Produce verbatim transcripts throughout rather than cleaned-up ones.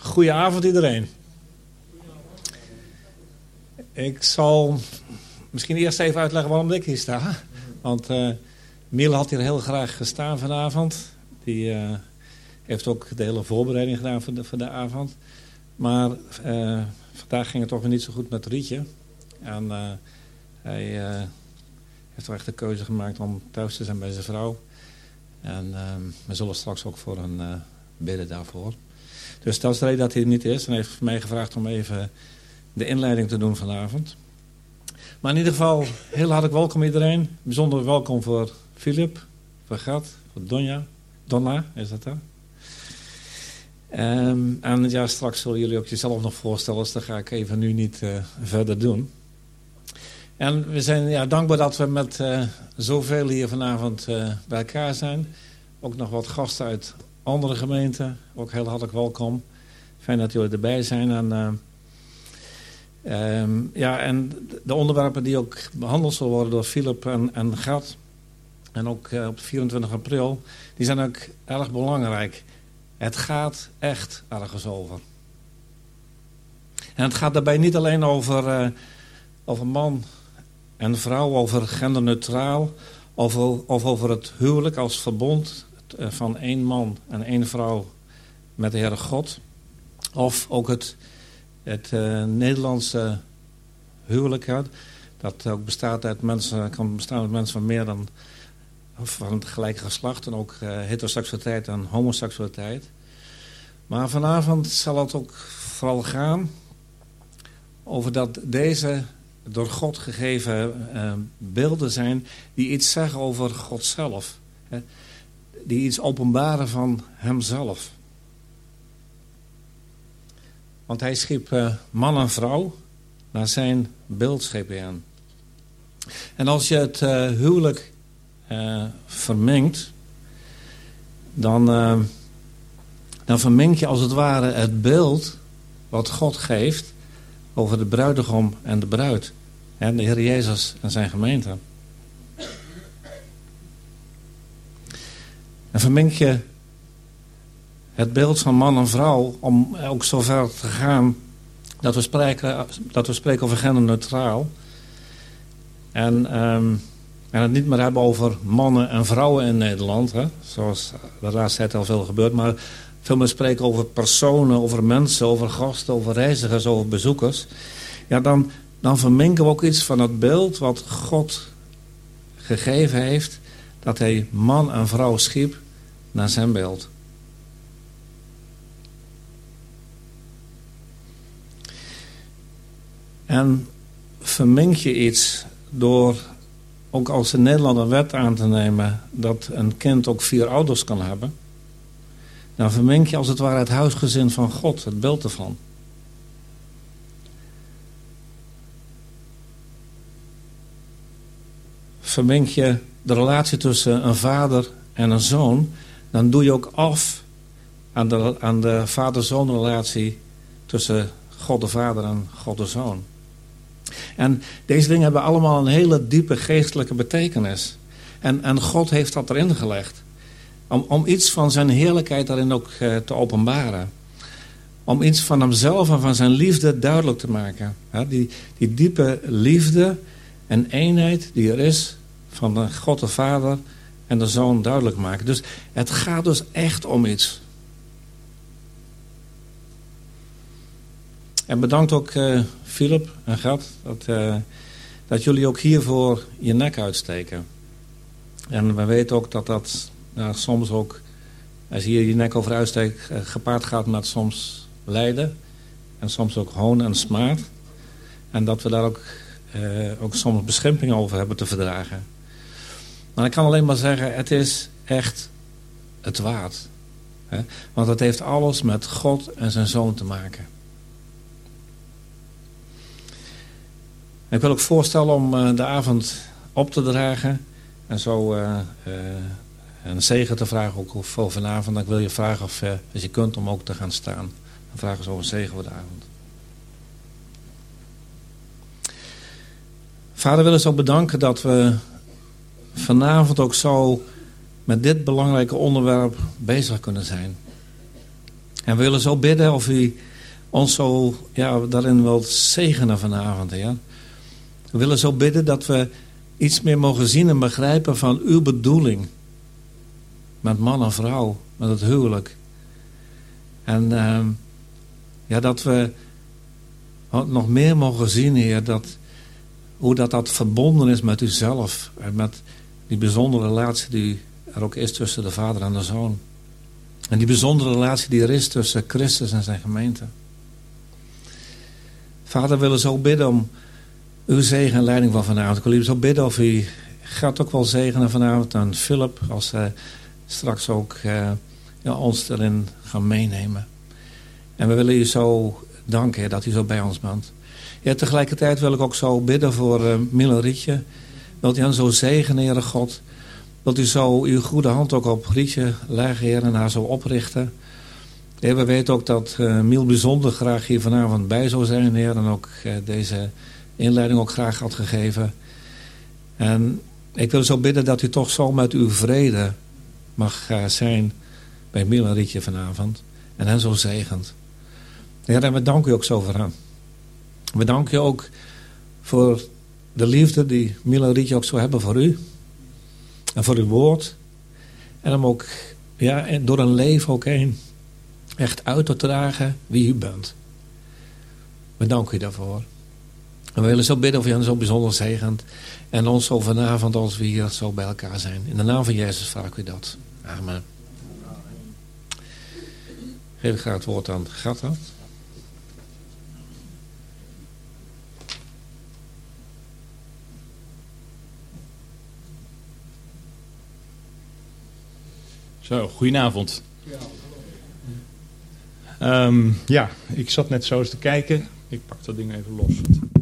Goedenavond iedereen. Ik zal misschien eerst even uitleggen waarom ik hier sta. Want uh, Miele had hier heel graag gestaan vanavond. Die uh, heeft ook de hele voorbereiding gedaan voor de, voor de avond. Maar uh, vandaag ging het toch weer niet zo goed met Rietje. En uh, hij uh, heeft toch echt de keuze gemaakt om thuis te zijn bij zijn vrouw. En uh, we zullen straks ook voor hem uh, bidden daarvoor. Dus dat is de reden dat hij er niet is. En hij heeft mij gevraagd om even de inleiding te doen vanavond. Maar in ieder geval, heel hartelijk welkom iedereen. Bijzonder welkom voor Philip, voor Gat, voor Donja. Donna, is dat daar? Um, en ja, straks zullen jullie ook jezelf nog voorstellen. Dus dat ga ik even nu niet uh, verder doen. En we zijn ja, dankbaar dat we met uh, zoveel hier vanavond uh, bij elkaar zijn. Ook nog wat gasten uit andere gemeenten. Ook heel hartelijk welkom. Fijn dat jullie erbij zijn. En, uh, um, ja, en de onderwerpen die ook behandeld zullen worden door Philip en, en Gat. En ook uh, op vierentwintig april. Die zijn ook erg belangrijk. Het gaat echt ergens over. En het gaat daarbij niet alleen over, uh, over man en vrouw, over genderneutraal. Of, of over het huwelijk als verbond van één man en één vrouw met de Heere God. Of ook het, het uh, Nederlandse huwelijk. Ja, dat ook bestaat uit mensen, kan bestaan uit mensen van meer dan van het gelijke geslacht. En ook uh, heteroseksualiteit en homoseksualiteit. Maar vanavond zal het ook vooral gaan over dat deze door God gegeven uh, beelden zijn die iets zeggen over God zelf. Hè, die iets openbaren van hemzelf. Want hij schiep uh, man en vrouw naar zijn beeld scheep hij aan. En als je het uh, huwelijk uh, vermengt, dan, uh, dan vermeng je als het ware het beeld wat God geeft over de bruidegom en de bruid. En de Heer Jezus en zijn gemeente. En vermeng je het beeld van man en vrouw om ook zover te gaan dat we spreken, dat we spreken over genderneutraal. En, um, en het niet meer hebben over mannen en vrouwen in Nederland. Hè, zoals de laatste tijd al veel gebeurt. Maar veel meer spreken over personen, over mensen, over gasten, over reizigers, over bezoekers. Ja, dan, dan vermengen we ook iets van het beeld wat God gegeven heeft. Dat hij man en vrouw schiep naar zijn beeld. En vermeng je iets door ook als in Nederland een wet aan te nemen dat een kind ook vier ouders kan hebben. Dan vermeng je als het ware het huisgezin van God, het beeld ervan. Vermeng je de relatie tussen een vader en een zoon, dan doe je ook af aan de, aan de vader-zoon relatie tussen God de Vader en God de Zoon. En deze dingen hebben allemaal een hele diepe geestelijke betekenis. En, en God heeft dat erin gelegd. Om, om iets van zijn heerlijkheid daarin ook uh, te openbaren. Om iets van hemzelf en van zijn liefde duidelijk te maken. Ja, die, die diepe liefde en eenheid die er is van de God de Vader en de Zoon duidelijk maken. Dus het gaat dus echt om iets. En bedankt ook uh, Philip en Gat dat, uh, dat jullie ook hiervoor je nek uitsteken. En we weten ook dat dat nou, soms ook, als je hier je nek over uitsteekt, uh, gepaard gaat met soms lijden. En soms ook hoon en smaad. En dat we daar ook, uh, ook soms beschimpingen over hebben te verdragen. Maar ik kan alleen maar zeggen, het is echt het waard. Hè? Want het heeft alles met God en zijn Zoon te maken. En ik wil ook voorstellen om uh, de avond op te dragen. En zo uh, uh, een zegen te vragen ook voor vanavond. Dan wil je vragen of uh, als je kunt om ook te gaan staan. Dan vragen ze om een zegen voor de avond. Vader, wil ons ook bedanken dat we vanavond ook zo met dit belangrijke onderwerp bezig kunnen zijn. En we willen zo bidden of u ons zo ja, daarin wilt zegenen vanavond, Heer. We willen zo bidden dat we iets meer mogen zien en begrijpen van uw bedoeling. Met man en vrouw, met het huwelijk. En uh, ja, dat we nog meer mogen zien, Heer, dat, hoe dat, dat verbonden is met uzelf. En met die bijzondere relatie die er ook is tussen de vader en de zoon. En die bijzondere relatie die er is tussen Christus en zijn gemeente. Vader, we willen zo bidden om uw zegen en leiding van vanavond. Ik wil u zo bidden of u gaat ook wel zegenen vanavond aan Philip. Als hij straks ook uh, ja, ons erin gaan meenemen. En we willen u zo danken, Heer, dat u zo bij ons bent. Ja, tegelijkertijd wil ik ook zo bidden voor uh, Mille Rietje. Wilt u hen zo zegenen, Heere God. Wilt u zo uw goede hand ook op Rietje leggen, Heer, en haar zo oprichten. Heer, we weten ook dat uh, Miel bijzonder graag hier vanavond bij zou zijn, Heer. En ook uh, deze inleiding ook graag had gegeven. En ik wil zo bidden dat u toch zo met uw vrede mag uh, zijn bij Miel en Rietje vanavond. En hen zo zegent. Heer, en we danken u ook zo voor hen. We danken u ook voor de liefde die Miel en Rietje ook zo hebben voor u. En voor uw woord. En om ook ja, door een leven ook heen echt uit te dragen wie u bent. We danken u daarvoor. En we willen zo bidden of u hen zo bijzonder zegent. En ons zo vanavond als we hier zo bij elkaar zijn. In de naam van Jezus vraag ik u dat. Amen. Geef ik graag het woord aan Gata. Zo, goedenavond. Um, ja, ik zat net zo eens te kijken. Ik pak dat ding even los.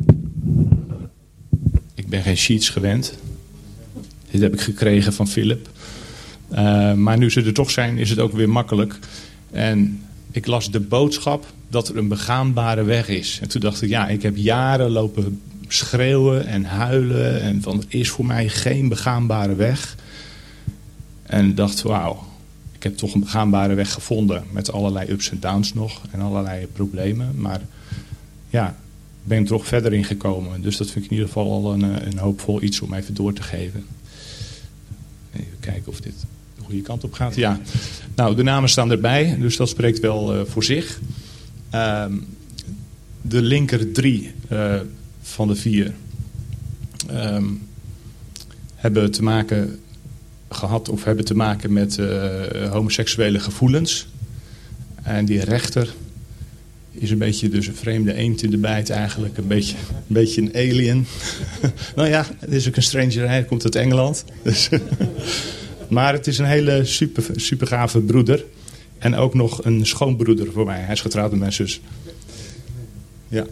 Ik ben geen sheets gewend. Dit heb ik gekregen van Philip. Uh, maar nu ze er toch zijn, is het ook weer makkelijk. En ik las de boodschap dat er een begaanbare weg is. En toen dacht ik, ja, ik heb jaren lopen schreeuwen en huilen. En van, er is voor mij geen begaanbare weg. En dacht, wauw. Ik heb toch een begaanbare weg gevonden. Met allerlei ups en downs nog. En allerlei problemen. Maar ja, ik ben er toch verder in gekomen. Dus dat vind ik in ieder geval al een, een hoopvol iets om even door te geven. Even kijken of dit de goede kant op gaat. Ja, nou, de namen staan erbij. Dus dat spreekt wel uh, voor zich. Uh, de linker drie uh, van de vier uh, hebben te maken gehad of hebben te maken met uh, homoseksuele gevoelens. En die rechter is een beetje dus een vreemde eend in de bijt eigenlijk. Een beetje een, beetje een alien. Nou ja, het is ook een stranger. Hij komt uit Engeland. Dus maar het is een hele super, super gave broeder. En ook nog een schoonbroeder voor mij. Hij is getrouwd met mijn zus. Ja.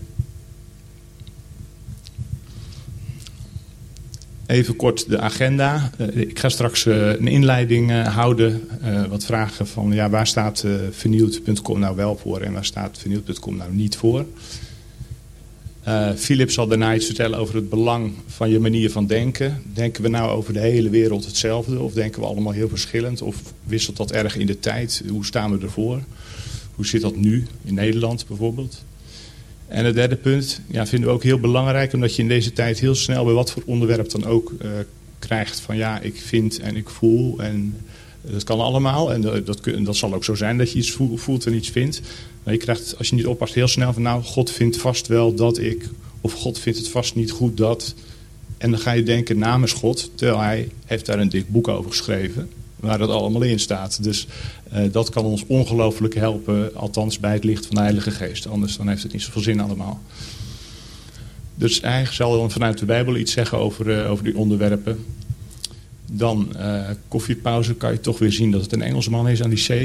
Even kort de agenda. Uh, ik ga straks uh, een inleiding uh, houden. Uh, wat vragen van ja, waar staat uh, vernieuwd punt com nou wel voor en waar staat vernieuwd punt com nou niet voor. Uh, Philip zal daarna iets vertellen over het belang van je manier van denken. Denken we nou over de hele wereld hetzelfde of denken we allemaal heel verschillend? Of wisselt dat erg in de tijd? Hoe staan we ervoor? Hoe zit dat nu in Nederland bijvoorbeeld? En het derde punt ja, vinden we ook heel belangrijk, omdat je in deze tijd heel snel bij wat voor onderwerp dan ook uh, krijgt van ja, ik vind en ik voel en dat kan allemaal. En dat, dat, dat zal ook zo zijn dat je iets voelt en iets vindt. Maar je krijgt, als je niet oppast, heel snel van nou, God vindt vast wel dat ik, of God vindt het vast niet goed dat. En dan ga je denken namens God, terwijl hij heeft daar een dik boek over geschreven, waar dat allemaal in staat. Dus uh, dat kan ons ongelooflijk helpen, althans bij het licht van de Heilige Geest. Anders dan heeft het niet zoveel zin allemaal. Dus hij zal dan vanuit de Bijbel iets zeggen over, uh, over die onderwerpen. Dan uh, koffiepauze, kan je toch weer zien dat het een Engelsman is aan die C.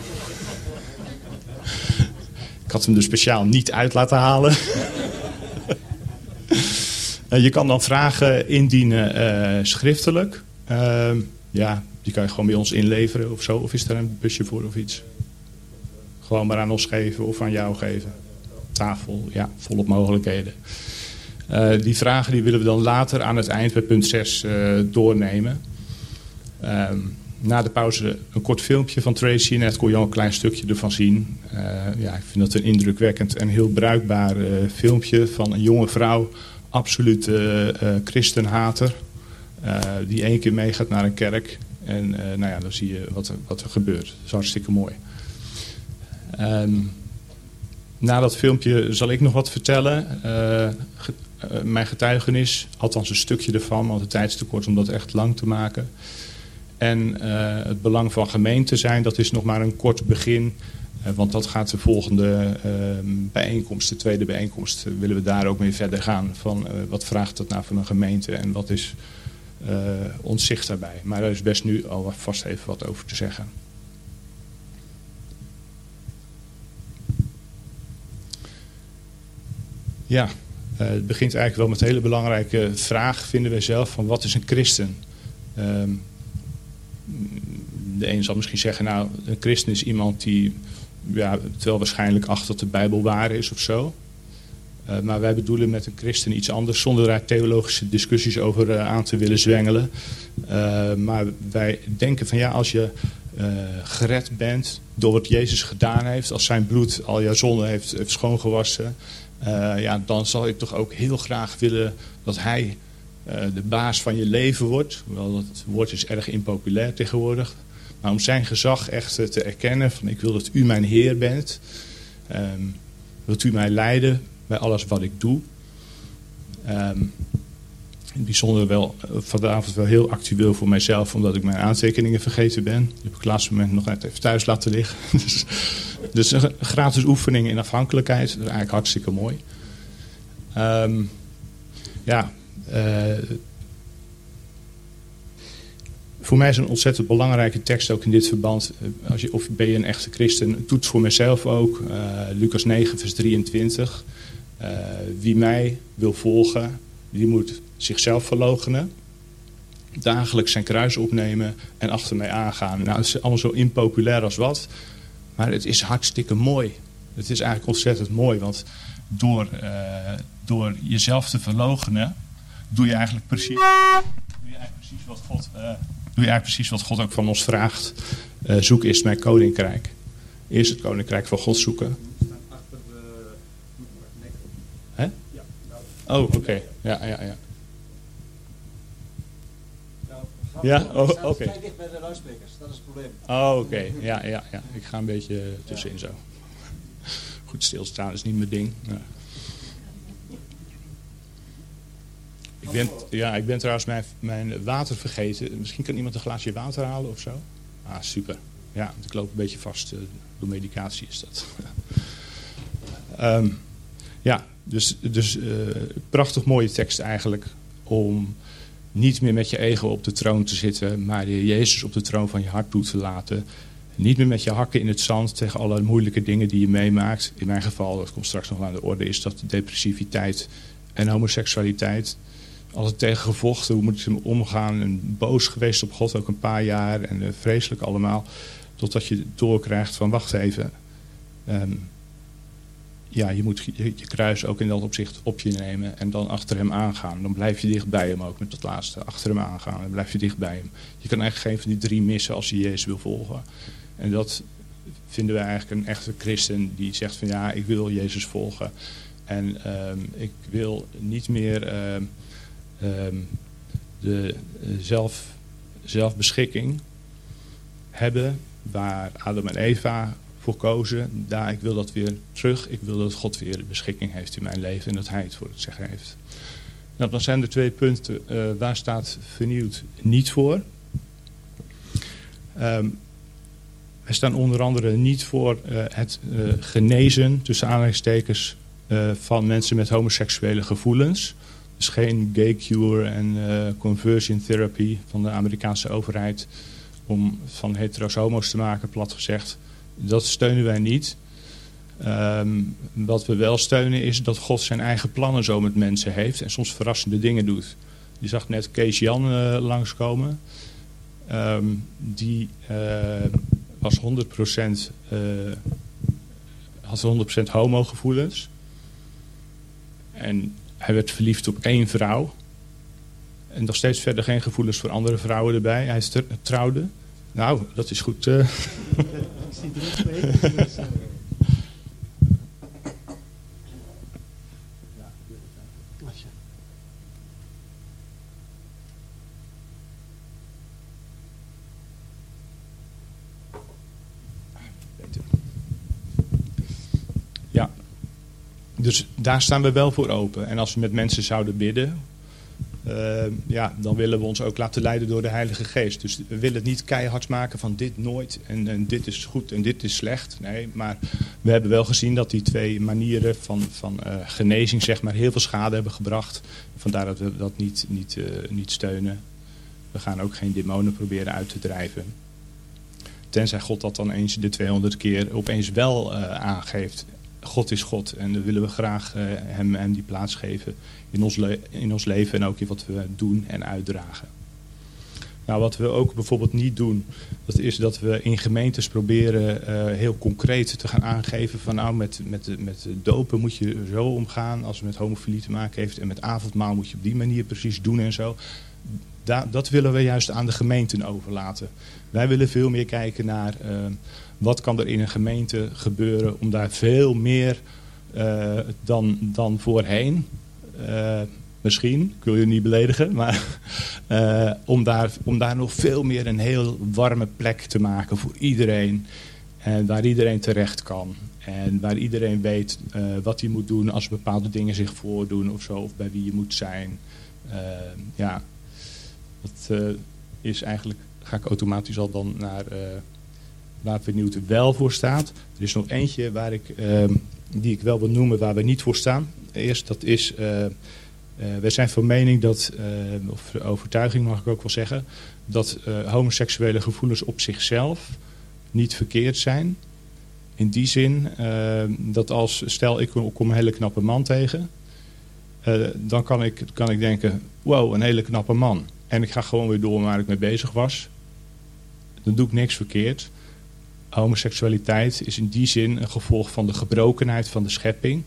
Ik had hem er speciaal niet uit laten halen. uh, je kan dan vragen indienen uh, schriftelijk. Uh, ja, die kan je gewoon bij ons inleveren of zo. Of is daar een busje voor of iets? Gewoon maar aan ons geven of aan jou geven. Tafel, ja, volop mogelijkheden. Uh, die vragen die willen we dan later aan het eind bij punt zes uh, doornemen. Um, na de pauze een kort filmpje van Tracy. Net kon je al een klein stukje ervan zien. Uh, ja, ik vind dat een indrukwekkend en heel bruikbaar uh, filmpje van een jonge vrouw. Absoluut uh, uh, christenhater. Uh, die één keer meegaat naar een kerk. En uh, nou ja, dan zie je wat er, wat er gebeurt. Dat is hartstikke mooi. Um, na dat filmpje zal ik nog wat vertellen. Uh, ge, uh, mijn getuigenis, althans een stukje ervan, want de tijd is te kort om dat echt lang te maken. En uh, het belang van gemeente zijn, dat is nog maar een kort begin. Uh, want dat gaat de volgende uh, bijeenkomst, de tweede bijeenkomst, uh, willen we daar ook mee verder gaan. Van uh, wat vraagt dat nou van een gemeente en wat is uh, ons zicht daarbij. Maar daar is best nu al vast even wat over te zeggen. Ja, uh, het begint eigenlijk wel met een hele belangrijke vraag, vinden wij zelf, van wat is een christen? Um, de een zal misschien zeggen, nou, een christen is iemand die ja, het wel waarschijnlijk acht dat de Bijbel waar is of zo. Uh, maar wij bedoelen met een christen iets anders, zonder daar theologische discussies over uh, aan te willen zwengelen. Uh, maar wij denken van ja, als je uh, gered bent door wat Jezus gedaan heeft, als zijn bloed al jouw zonde heeft, heeft schoongewassen, uh, ja, dan zal ik toch ook heel graag willen dat hij uh, de baas van je leven wordt. Hoewel dat woord is erg impopulair tegenwoordig. Maar om zijn gezag echt uh, te erkennen, van ik wil dat u mijn Heer bent. Um, wilt u mij leiden bij alles wat ik doe. Um, in het bijzonder wel vanavond wel heel actueel voor mijzelf, omdat ik mijn aantekeningen vergeten ben. Die heb ik op het laatste moment nog net even thuis laten liggen. dus, dus een gratis oefening in afhankelijkheid. Dat is eigenlijk hartstikke mooi. Um, ja, uh, voor mij is een ontzettend belangrijke tekst ook in dit verband. Als je, of ben je een echte christen? Toets voor mezelf ook. Uh, Lucas negen vers drieëntwintig. Uh, wie mij wil volgen, die moet zichzelf verloochenen. Dagelijks zijn kruis opnemen en achter mij aangaan. Nou, het is allemaal zo impopulair als wat. Maar het is hartstikke mooi. Het is eigenlijk ontzettend mooi. Want door, uh, door jezelf te verloochenen, doe je eigenlijk precies, doe je eigenlijk precies wat God... Uh, Doe je eigenlijk precies wat God ook van ons vraagt. Uh, zoek eerst mijn koninkrijk. Eerst het koninkrijk van God zoeken. Achter de nek. Hè? Ja. Oh, oké. Okay. Ja, ja, ja. Nou, ja, oh, oké. Okay. Vrij dicht bij de luidsprekers, dat is het probleem. Oh, oké. Okay. Ja, ja, ja. Ik ga een beetje tussenin zo. Goed stilstaan is niet mijn ding. Ja. Ik ben, ja, ik ben trouwens mijn, mijn water vergeten. Misschien kan iemand een glaasje water halen of zo? Ah, super. Ja, ik loop een beetje vast. Uh, door medicatie is dat. um, ja, dus, dus uh, prachtig mooie tekst eigenlijk. Om niet meer met je ego op de troon te zitten, maar de Jezus op de troon van je hart toe te laten. Niet meer met je hakken in het zand tegen alle moeilijke dingen die je meemaakt. In mijn geval, dat komt straks nog aan de orde, is dat depressiviteit en homoseksualiteit. Altijd tegen gevochten, hoe moet je hem omgaan? En boos geweest op God ook een paar jaar. En uh, vreselijk allemaal. Totdat je doorkrijgt van wacht even. Um, ja, je moet je, je kruis ook in dat opzicht op je nemen. En dan achter hem aangaan. Dan blijf je dicht bij hem ook met dat laatste. Achter hem aangaan. Dan blijf je dicht bij hem. Je kan eigenlijk geen van die drie missen als je Jezus wil volgen. En dat vinden wij eigenlijk een echte christen die zegt van ja, ik wil Jezus volgen. En um, ik wil niet meer... Um, Um, de uh, zelf, zelfbeschikking hebben waar Adam en Eva voor kozen. Daar, ik wil dat weer terug. Ik wil dat God weer de beschikking heeft in mijn leven en dat hij het voor het zeggen heeft. Nou, dan zijn er twee punten. Uh, waar staat vernieuwd niet voor? Um, wij staan onder andere niet voor uh, het uh, genezen, tussen aanhalingstekens, uh, van mensen met homoseksuele gevoelens. Dus geen gay cure en uh, conversion therapy van de Amerikaanse overheid om van hetero's homo's te maken, plat gezegd. Dat steunen wij niet. Um, wat we wel steunen is dat God zijn eigen plannen zo met mensen heeft en soms verrassende dingen doet. Je zag net Kees Jan uh, langskomen. Um, die uh, was honderd procent, uh, had honderd procent homo gevoelens. En hij werd verliefd op één vrouw. En nog steeds verder geen gevoelens voor andere vrouwen erbij. Hij trouwde. Nou, dat is goed. Uh... Ik zie er nog twee. Dus, uh... Ja, dus daar staan we wel voor open. En als we met mensen zouden bidden, uh, ja, dan willen we ons ook laten leiden door de Heilige Geest. Dus we willen het niet keihard maken van dit nooit en, en dit is goed en dit is slecht. Nee, maar we hebben wel gezien dat die twee manieren van, van uh, genezing zeg maar heel veel schade hebben gebracht. Vandaar dat we dat niet, niet, uh, niet steunen. We gaan ook geen demonen proberen uit te drijven. Tenzij God dat dan eens de tweehonderd keer opeens wel uh, aangeeft. God is God en dan willen we graag uh, hem, hem die plaats geven in ons, le- in ons leven en ook in wat we doen en uitdragen. Nou, wat we ook bijvoorbeeld niet doen, dat is dat we in gemeentes proberen uh, heel concreet te gaan aangeven van nou met, met, met dopen moet je zo omgaan als het met homofilie te maken heeft en met avondmaal moet je op die manier precies doen en zo. Da- dat willen we juist aan de gemeenten overlaten. Wij willen veel meer kijken naar uh, wat kan er in een gemeente gebeuren om daar veel meer uh, dan, dan voorheen, uh, misschien, ik wil je niet beledigen, maar uh, om, daar, om daar nog veel meer een heel warme plek te maken voor iedereen. En waar iedereen terecht kan. En waar iedereen weet uh, wat hij moet doen als bepaalde dingen zich voordoen of zo, of bij wie je moet zijn. Uh, ja, dat uh, is eigenlijk, ga ik automatisch al dan naar uh, waar Vernieuwd wel voor staat. Er is nog eentje waar ik, uh, die ik wel wil noemen waar we niet voor staan. Eerst, dat is, uh, uh, wij zijn van mening dat, uh, of overtuiging mag ik ook wel zeggen, dat uh, homoseksuele gevoelens op zichzelf niet verkeerd zijn. In die zin uh, dat als, stel ik kom een hele knappe man tegen, uh, dan kan ik, kan ik denken, wow, een hele knappe man. En ik ga gewoon weer door waar ik mee bezig was. Dan doe ik niks verkeerd. Homoseksualiteit is in die zin een gevolg van de gebrokenheid van de schepping.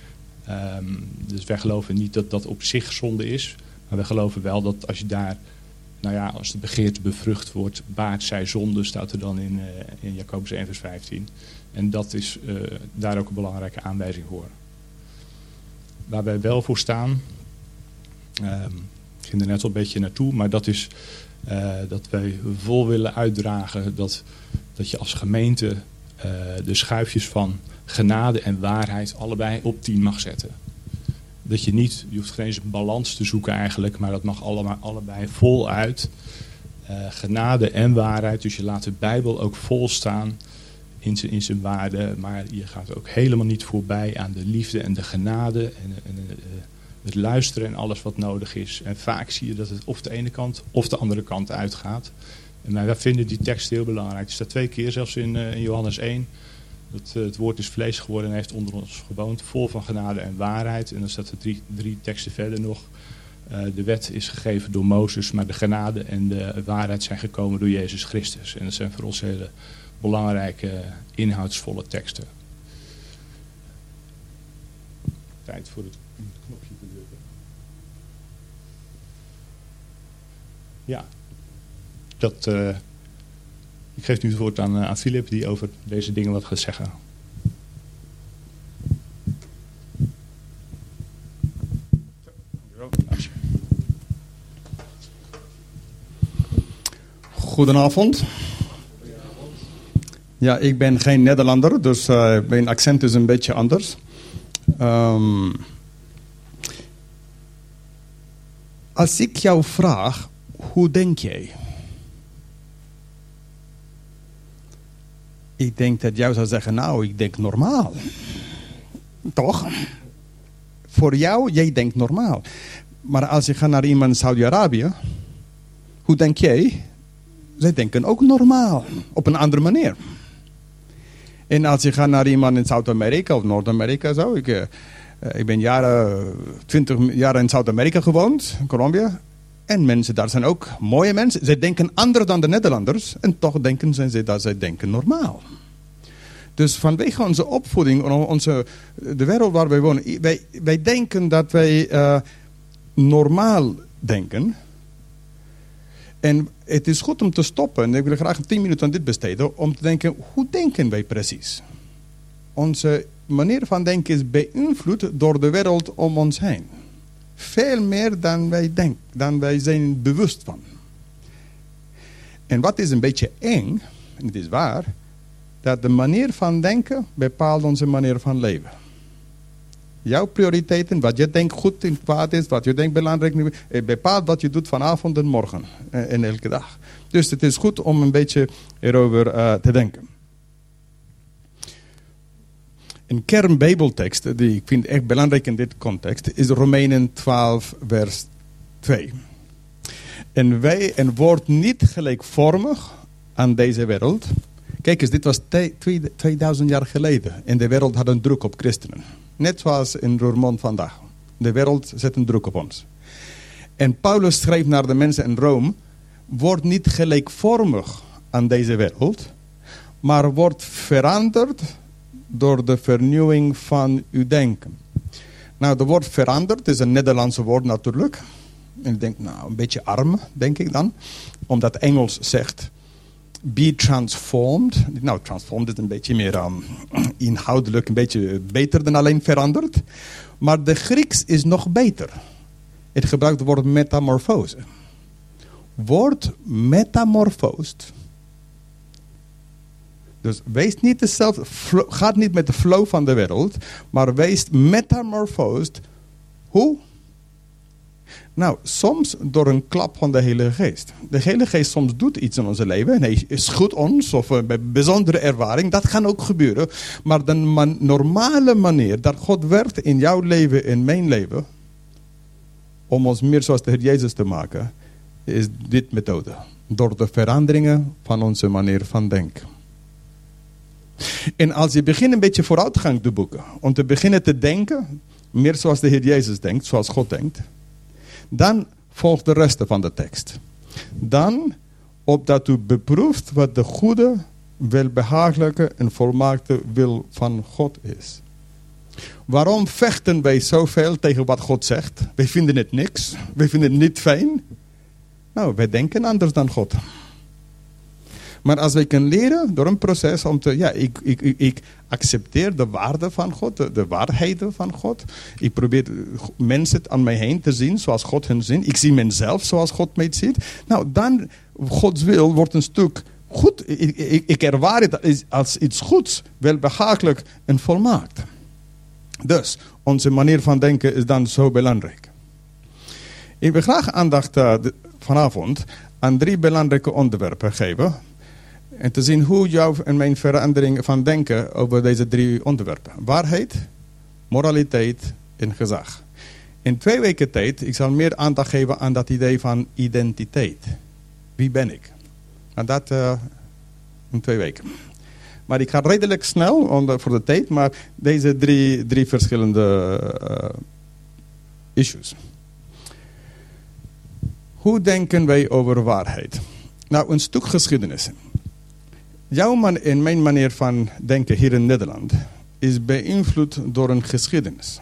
Um, dus wij geloven niet dat dat op zich zonde is. Maar we geloven wel dat als je daar, nou ja, als de begeerte bevrucht wordt, baart zij zonde, staat er dan in, uh, in Jacobus één vers vijftien. En dat is uh, daar ook een belangrijke aanwijzing voor. Waar wij wel voor staan, um, ik ging er net al een beetje naartoe, maar dat is uh, dat wij vol willen uitdragen dat, dat je als gemeente uh, de schuifjes van genade en waarheid allebei op tien mag zetten. Dat je niet, je hoeft geen eens een balans te zoeken eigenlijk, maar dat mag allemaal, allebei voluit. Uh, genade en waarheid, dus je laat de Bijbel ook vol staan in zijn, in zijn waarde, maar je gaat ook helemaal niet voorbij aan de liefde en de genade en, en uh, het luisteren en alles wat nodig is. En vaak zie je dat het of de ene kant of de andere kant uitgaat. En wij vinden die tekst heel belangrijk. Er staat twee keer zelfs in, uh, in Johannes één. Dat, uh, het woord is vlees geworden en heeft onder ons gewoond, vol van genade en waarheid. En dan staat er drie, drie teksten verder nog. Uh, de wet is gegeven door Mozes, maar de genade en de waarheid zijn gekomen door Jezus Christus. En dat zijn voor ons hele belangrijke, uh, inhoudsvolle teksten. Tijd voor het knopje te drukken. Ja, dat... Uh, Ik geef nu het woord aan, aan Philip die over deze dingen wat gaat zeggen. Goedenavond. Ja, ik ben geen Nederlander, dus uh, mijn accent is een beetje anders. Um, als ik jou vraag, hoe denk jij? Ik denk dat jou zou zeggen, nou, ik denk normaal. Toch? Voor jou, jij denkt normaal. Maar als je gaat naar iemand in Saudi-Arabië, hoe denk jij? Zij denken ook normaal, op een andere manier. En als je gaat naar iemand in Zuid-Amerika of Noord-Amerika, zo, ik, uh, ik ben jaren, twintig jaar in Zuid-Amerika gewoond, in Colombia. En mensen daar zijn ook mooie mensen. Zij denken anders dan de Nederlanders. En toch denken ze dat zij denken normaal. Dus vanwege onze opvoeding, onze, de wereld waar wij wonen. Wij, wij denken dat wij uh, normaal denken. En het is goed om te stoppen. En ik wil graag tien minuten aan dit besteden. Om te denken, hoe denken wij precies? Onze manier van denken is beïnvloed door de wereld om ons heen. Veel meer dan wij denken. Dan wij zijn bewust van. En wat is een beetje eng. En het is waar. Dat de manier van denken bepaalt onze manier van leven. Jouw prioriteiten, wat je denkt goed en kwaad is, wat je denkt belangrijk is, bepaalt wat je doet vanavond en morgen en elke dag. Dus het is goed om een beetje erover uh, te denken. Een kernbijbeltekst die ik vind echt belangrijk in dit context is Romeinen twaalf vers twee. En wij, en wordt niet gelijkvormig aan deze wereld. Kijk eens, dit was tweeduizend jaar geleden en de wereld had een druk op christenen. Net zoals in Roermond vandaag. De wereld zet een druk op ons. En Paulus schreef naar de mensen in Rome. Word niet gelijkvormig aan deze wereld. Maar wordt veranderd door de vernieuwing van uw denken. Nou, het woord veranderd is een Nederlandse woord natuurlijk. En ik denk, nou, een beetje arm, denk ik dan. Omdat Engels zegt... Be transformed. Nou, transformed is een beetje meer um, inhoudelijk, een beetje beter dan alleen veranderd. Maar de Grieks is nog beter. Het gebruikt het woord metamorfose. Wordt metamorfosed. Dus wees niet dezelfde, gaat niet met de flow van de wereld, maar wees metamorfosed. Hoe? Nou, soms door een klap van de Heilige Geest. De Heilige Geest soms doet iets in ons leven. En hij schudt ons of bij bijzondere ervaring. Dat kan ook gebeuren. Maar de man, normale manier dat God werkt in jouw leven en mijn leven. Om ons meer zoals de Heer Jezus te maken. Is dit methode. Door de veranderingen van onze manier van denken. En als je begint een beetje vooruitgang te boeken. Om te beginnen te denken. Meer zoals de Heer Jezus denkt. Zoals God denkt. Dan volgt de rest van de tekst. Dan, opdat u beproeft wat de goede, welbehagelijke en volmaakte wil van God is. Waarom vechten wij zoveel tegen wat God zegt? Wij vinden het niks. Wij vinden het niet fijn. Nou, wij denken anders dan God. Maar als wij kunnen leren door een proces om te... Ja, ik, ik, ik, ik accepteer de waarde van God, de, de waarheden van God. Ik probeer mensen aan mij heen te zien zoals God hen ziet. Ik zie mezelf zoals God mij ziet. Nou, dan, Gods wil wordt een stuk goed. Ik, ik, ik ervaar het als iets goeds, welbehagelijk en volmaakt. Dus, onze manier van denken is dan zo belangrijk. Ik wil graag aandacht uh, vanavond aan drie belangrijke onderwerpen geven... En te zien hoe jouw en mijn verandering van denken over deze drie onderwerpen. Waarheid, moraliteit en gezag. In twee weken tijd, ik zal meer aandacht geven aan dat idee van identiteit. Wie ben ik? Nou, dat uh, in twee weken. Maar ik ga redelijk snel onder, voor de tijd, maar deze drie, drie verschillende uh, issues. Hoe denken wij over waarheid? Nou, een stuk geschiedenis. Jouw man en mijn manier van denken hier in Nederland is beïnvloed door een geschiedenis.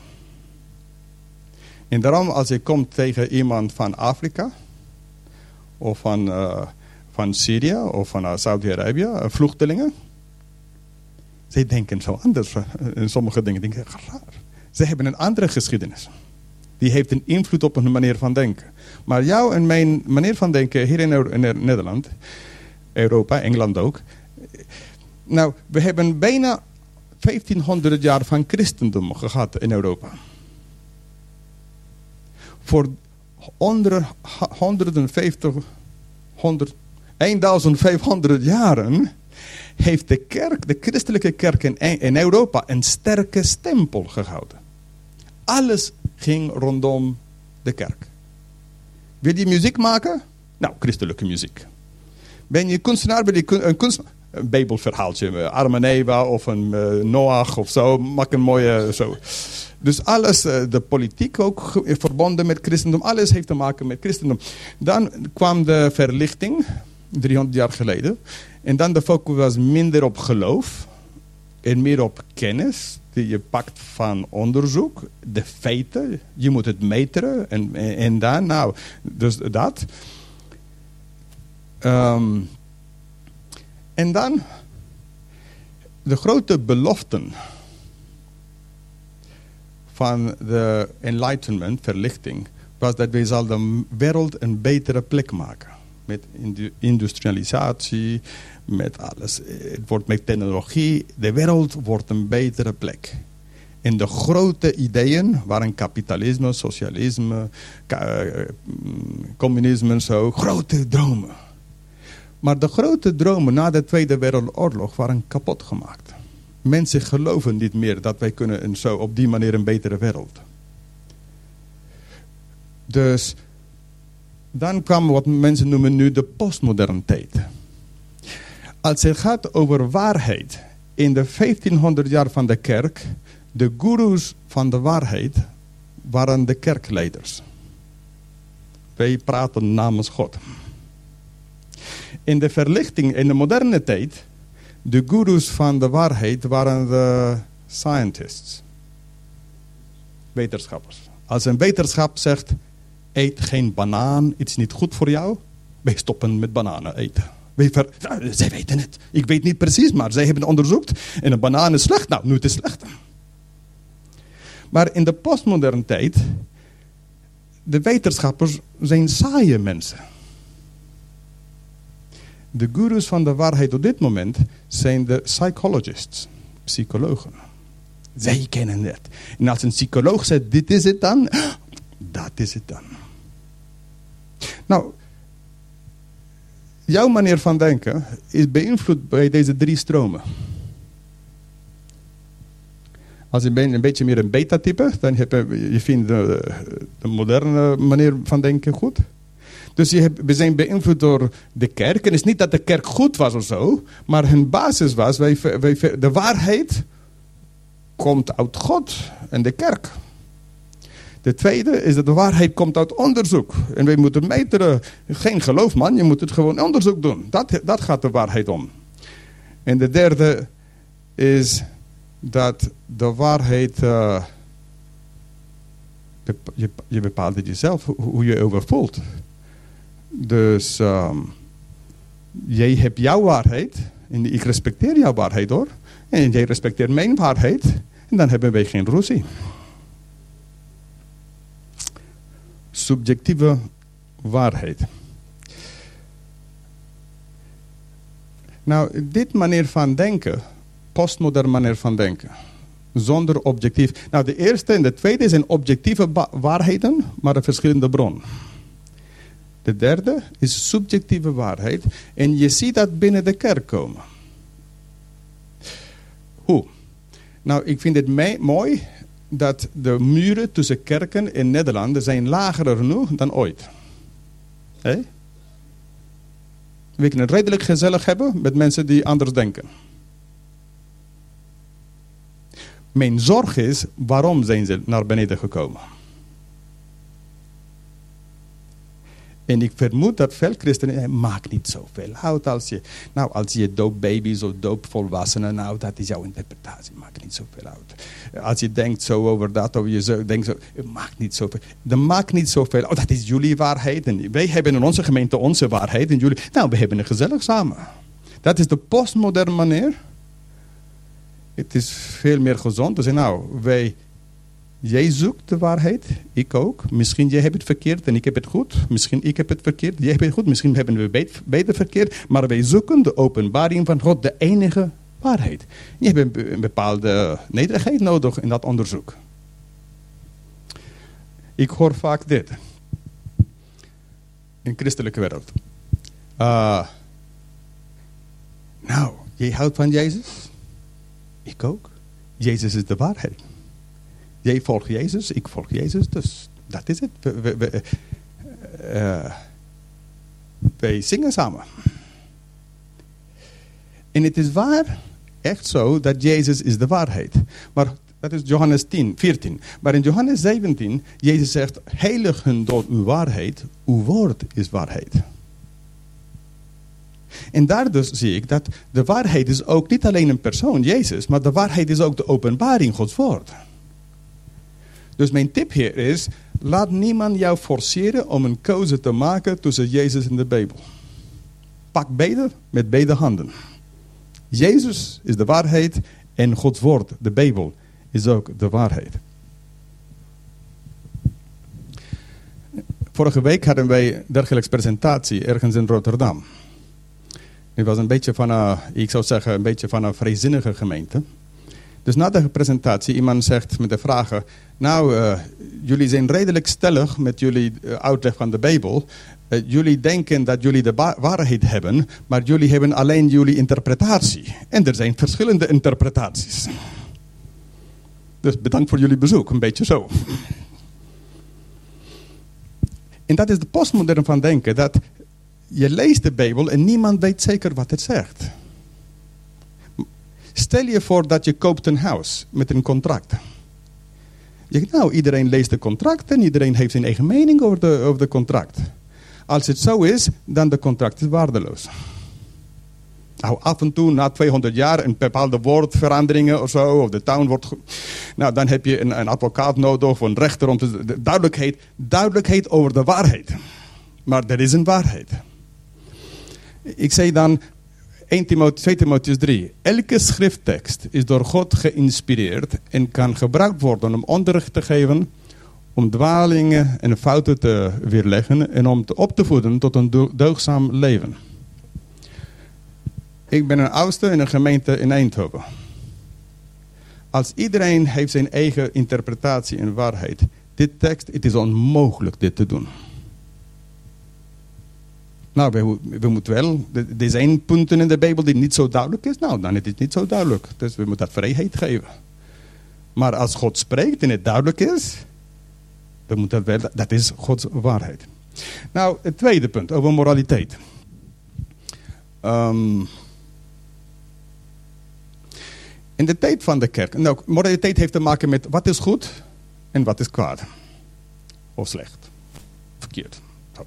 En daarom als je komt tegen iemand van Afrika of van, uh, van Syrië of van uh, Saudi-Arabië, uh, vluchtelingen. Zij denken zo anders. In sommige dingen denken ze raar. Ze hebben een andere geschiedenis. Die heeft een invloed op hun manier van denken. Maar jouw en mijn manier van denken hier in, in Nederland, Europa, Engeland ook. Nou, we hebben bijna vijftienhonderd jaar van christendom gehad in Europa. Voor honderdvijftig, honderd, vijftienhonderd jaren heeft de kerk, de christelijke kerk in, in Europa een sterke stempel gehouden. Alles ging rondom de kerk. Wil je muziek maken? Nou, christelijke muziek. Ben je kunstenaar? Wil je een kunstenaar? Een bijbelverhaaltje, Adam en Eva of een uh, Noach of zo, maak een mooie uh, zo. Dus alles, uh, de politiek ook verbonden met christendom, alles heeft te maken met christendom. Dan kwam de verlichting, driehonderd jaar geleden. En dan de focus was minder op geloof en meer op kennis. Die je pakt van onderzoek, de feiten, je moet het meten en, en, en dan, nou, dus dat. Um, en dan de grote beloften van de enlightenment, verlichting, was dat wij zal de wereld een betere plek maken. Met industrialisatie, met alles. Het wordt met technologie. De wereld wordt een betere plek. En de grote ideeën waren kapitalisme, socialisme, communisme en zo. Grote dromen. Maar de grote dromen na de Tweede Wereldoorlog waren kapot gemaakt. Mensen geloven niet meer dat wij kunnen en zo op die manier een betere wereld. Dus dan kwam wat mensen noemen nu de postmoderne tijd. Als het gaat over waarheid. In de vijftienhonderd jaar van de kerk. De goeroes van de waarheid waren de kerkleiders. Wij praten namens God. In de verlichting, in de moderne tijd. De goeroes van de waarheid waren de scientists. Wetenschappers. Als een wetenschap zegt, eet geen banaan, het is niet goed voor jou. Wij stoppen met bananen eten. Wij ver... nou, zij weten het. Ik weet niet precies, maar zij hebben het onderzocht. En een banaan is slecht. Nou, nu het is slecht. Maar in de postmoderne tijd, de wetenschappers zijn saaie mensen. De goeroes van de waarheid op dit moment zijn de psychologists, psychologen. Zij kennen het. En als een psycholoog zegt, dit is het dan, dat is het dan. Nou, jouw manier van denken is beïnvloed bij deze drie stromen. Als je een beetje meer een beta-type, dan heb je, je vindt de, de moderne manier van denken goed. Dus je hebt, we zijn beïnvloed door de kerk. En het is niet dat de kerk goed was of zo, maar hun basis was, wij, wij, de waarheid komt uit God en de kerk. De tweede is dat de waarheid komt uit onderzoek. En wij moeten meteren, geen geloof man, je moet het gewoon onderzoek doen. Dat, dat gaat de waarheid om. En de derde is dat de waarheid, uh, je, je bepaalt het jezelf, hoe je erover voelt. Dus um, jij hebt jouw waarheid en ik respecteer jouw waarheid hoor. En jij respecteert mijn waarheid en dan hebben wij geen ruzie. Subjectieve waarheid. Nou, dit manier van denken, postmoderne manier van denken, zonder objectief. Nou, de eerste en de tweede zijn objectieve ba- waarheden, maar een verschillende bron. De derde is subjectieve waarheid en je ziet dat binnen de kerk komen. Hoe? Nou, ik vind het me- mooi dat de muren tussen kerken in Nederland zijn lager genoeg dan ooit. Hey? We kunnen het redelijk gezellig hebben met mensen die anders denken. Mijn zorg is, waarom zijn ze naar beneden gekomen? En ik vermoed dat veel christenen, maakt niet zoveel uit als je, nou als je doopbaby's of doopvolwassenen, nou dat is jouw interpretatie, maakt niet zoveel uit. Als je denkt zo over dat, of je zo denkt zo, het maakt niet zoveel. Dat maakt niet zoveel, oh dat is jullie waarheid. En wij hebben in onze gemeente onze waarheid en jullie, nou we hebben het gezellig samen. Dat is de postmoderne manier. Het is veel meer gezond. Dus nou, wij, jij zoekt de waarheid, ik ook. Misschien jij hebt het verkeerd en ik heb het goed. Misschien ik heb het verkeerd, jij hebt het goed. Misschien hebben we beide verkeerd. Maar wij zoeken de openbaring van God, de enige waarheid. Je hebt een bepaalde nederigheid nodig in dat onderzoek. Ik hoor vaak dit. In de christelijke wereld. Uh, nou, jij houdt van Jezus? Ik ook. Jezus is de waarheid. Jij volgt Jezus, ik volg Jezus, dus dat is het. We, we, we, uh, wij zingen samen. En het is waar, echt zo, dat Jezus is de waarheid. Maar dat is Johannes tien, veertien. Maar in Johannes zeventien, Jezus zegt, heilig hun door uw waarheid, uw woord is waarheid. En daar dus zie ik dat de waarheid is ook niet alleen een persoon, Jezus, maar de waarheid is ook de openbaring, Gods woord. Dus mijn tip hier is, laat niemand jou forceren om een keuze te maken tussen Jezus en de Bijbel. Pak beide met beide handen. Jezus is de waarheid en Gods woord, de Bijbel, is ook de waarheid. Vorige week hadden wij een dergelijke presentatie ergens in Rotterdam. Het was een beetje van een, ik zou zeggen, een beetje van een vrijzinnige gemeente. Dus na de presentatie, iemand zegt met de vragen, nou, uh, jullie zijn redelijk stellig met jullie uh, uitleg van de Bijbel. Uh, jullie denken dat jullie de ba- waarheid hebben, maar jullie hebben alleen jullie interpretatie. En er zijn verschillende interpretaties. Dus bedankt voor jullie bezoek, een beetje zo. En dat is de postmodern van denken, dat je leest de Bijbel en niemand weet zeker wat het zegt. Stel je voor dat je koopt een huis met een contract. Je denkt, nou, iedereen leest de contract en iedereen heeft zijn eigen mening over de, over de contract. Als het zo is, dan de contract is waardeloos. Nou, af en toe, na tweehonderd jaar, een bepaalde woordveranderingen of zo, of de town wordt... Nou, dan heb je een, een advocaat nodig of een rechter om te... De duidelijkheid, duidelijkheid over de waarheid. Maar er is een waarheid. Ik zei dan, twee Timotheus drie. Elke schrifttekst is door God geïnspireerd en kan gebruikt worden om onderricht te geven, om dwalingen en fouten te weerleggen en om te op te voeden tot een deugdzaam leven. Ik ben een oudste in een gemeente in Eindhoven. Als iedereen heeft zijn eigen interpretatie en waarheid, dit tekst, het is onmogelijk dit te doen. Nou, we, we moeten wel, er zijn punten in de Bijbel die niet zo duidelijk is. Nou, dan is het niet zo duidelijk. Dus we moeten dat vrijheid geven. Maar als God spreekt en het duidelijk is, we moeten dat wel, dat is Gods waarheid. Nou, het tweede punt over moraliteit. Um, in de tijd van de kerk, nou, moraliteit heeft te maken met wat is goed en wat is kwaad. Of slecht. Verkeerd. Zo.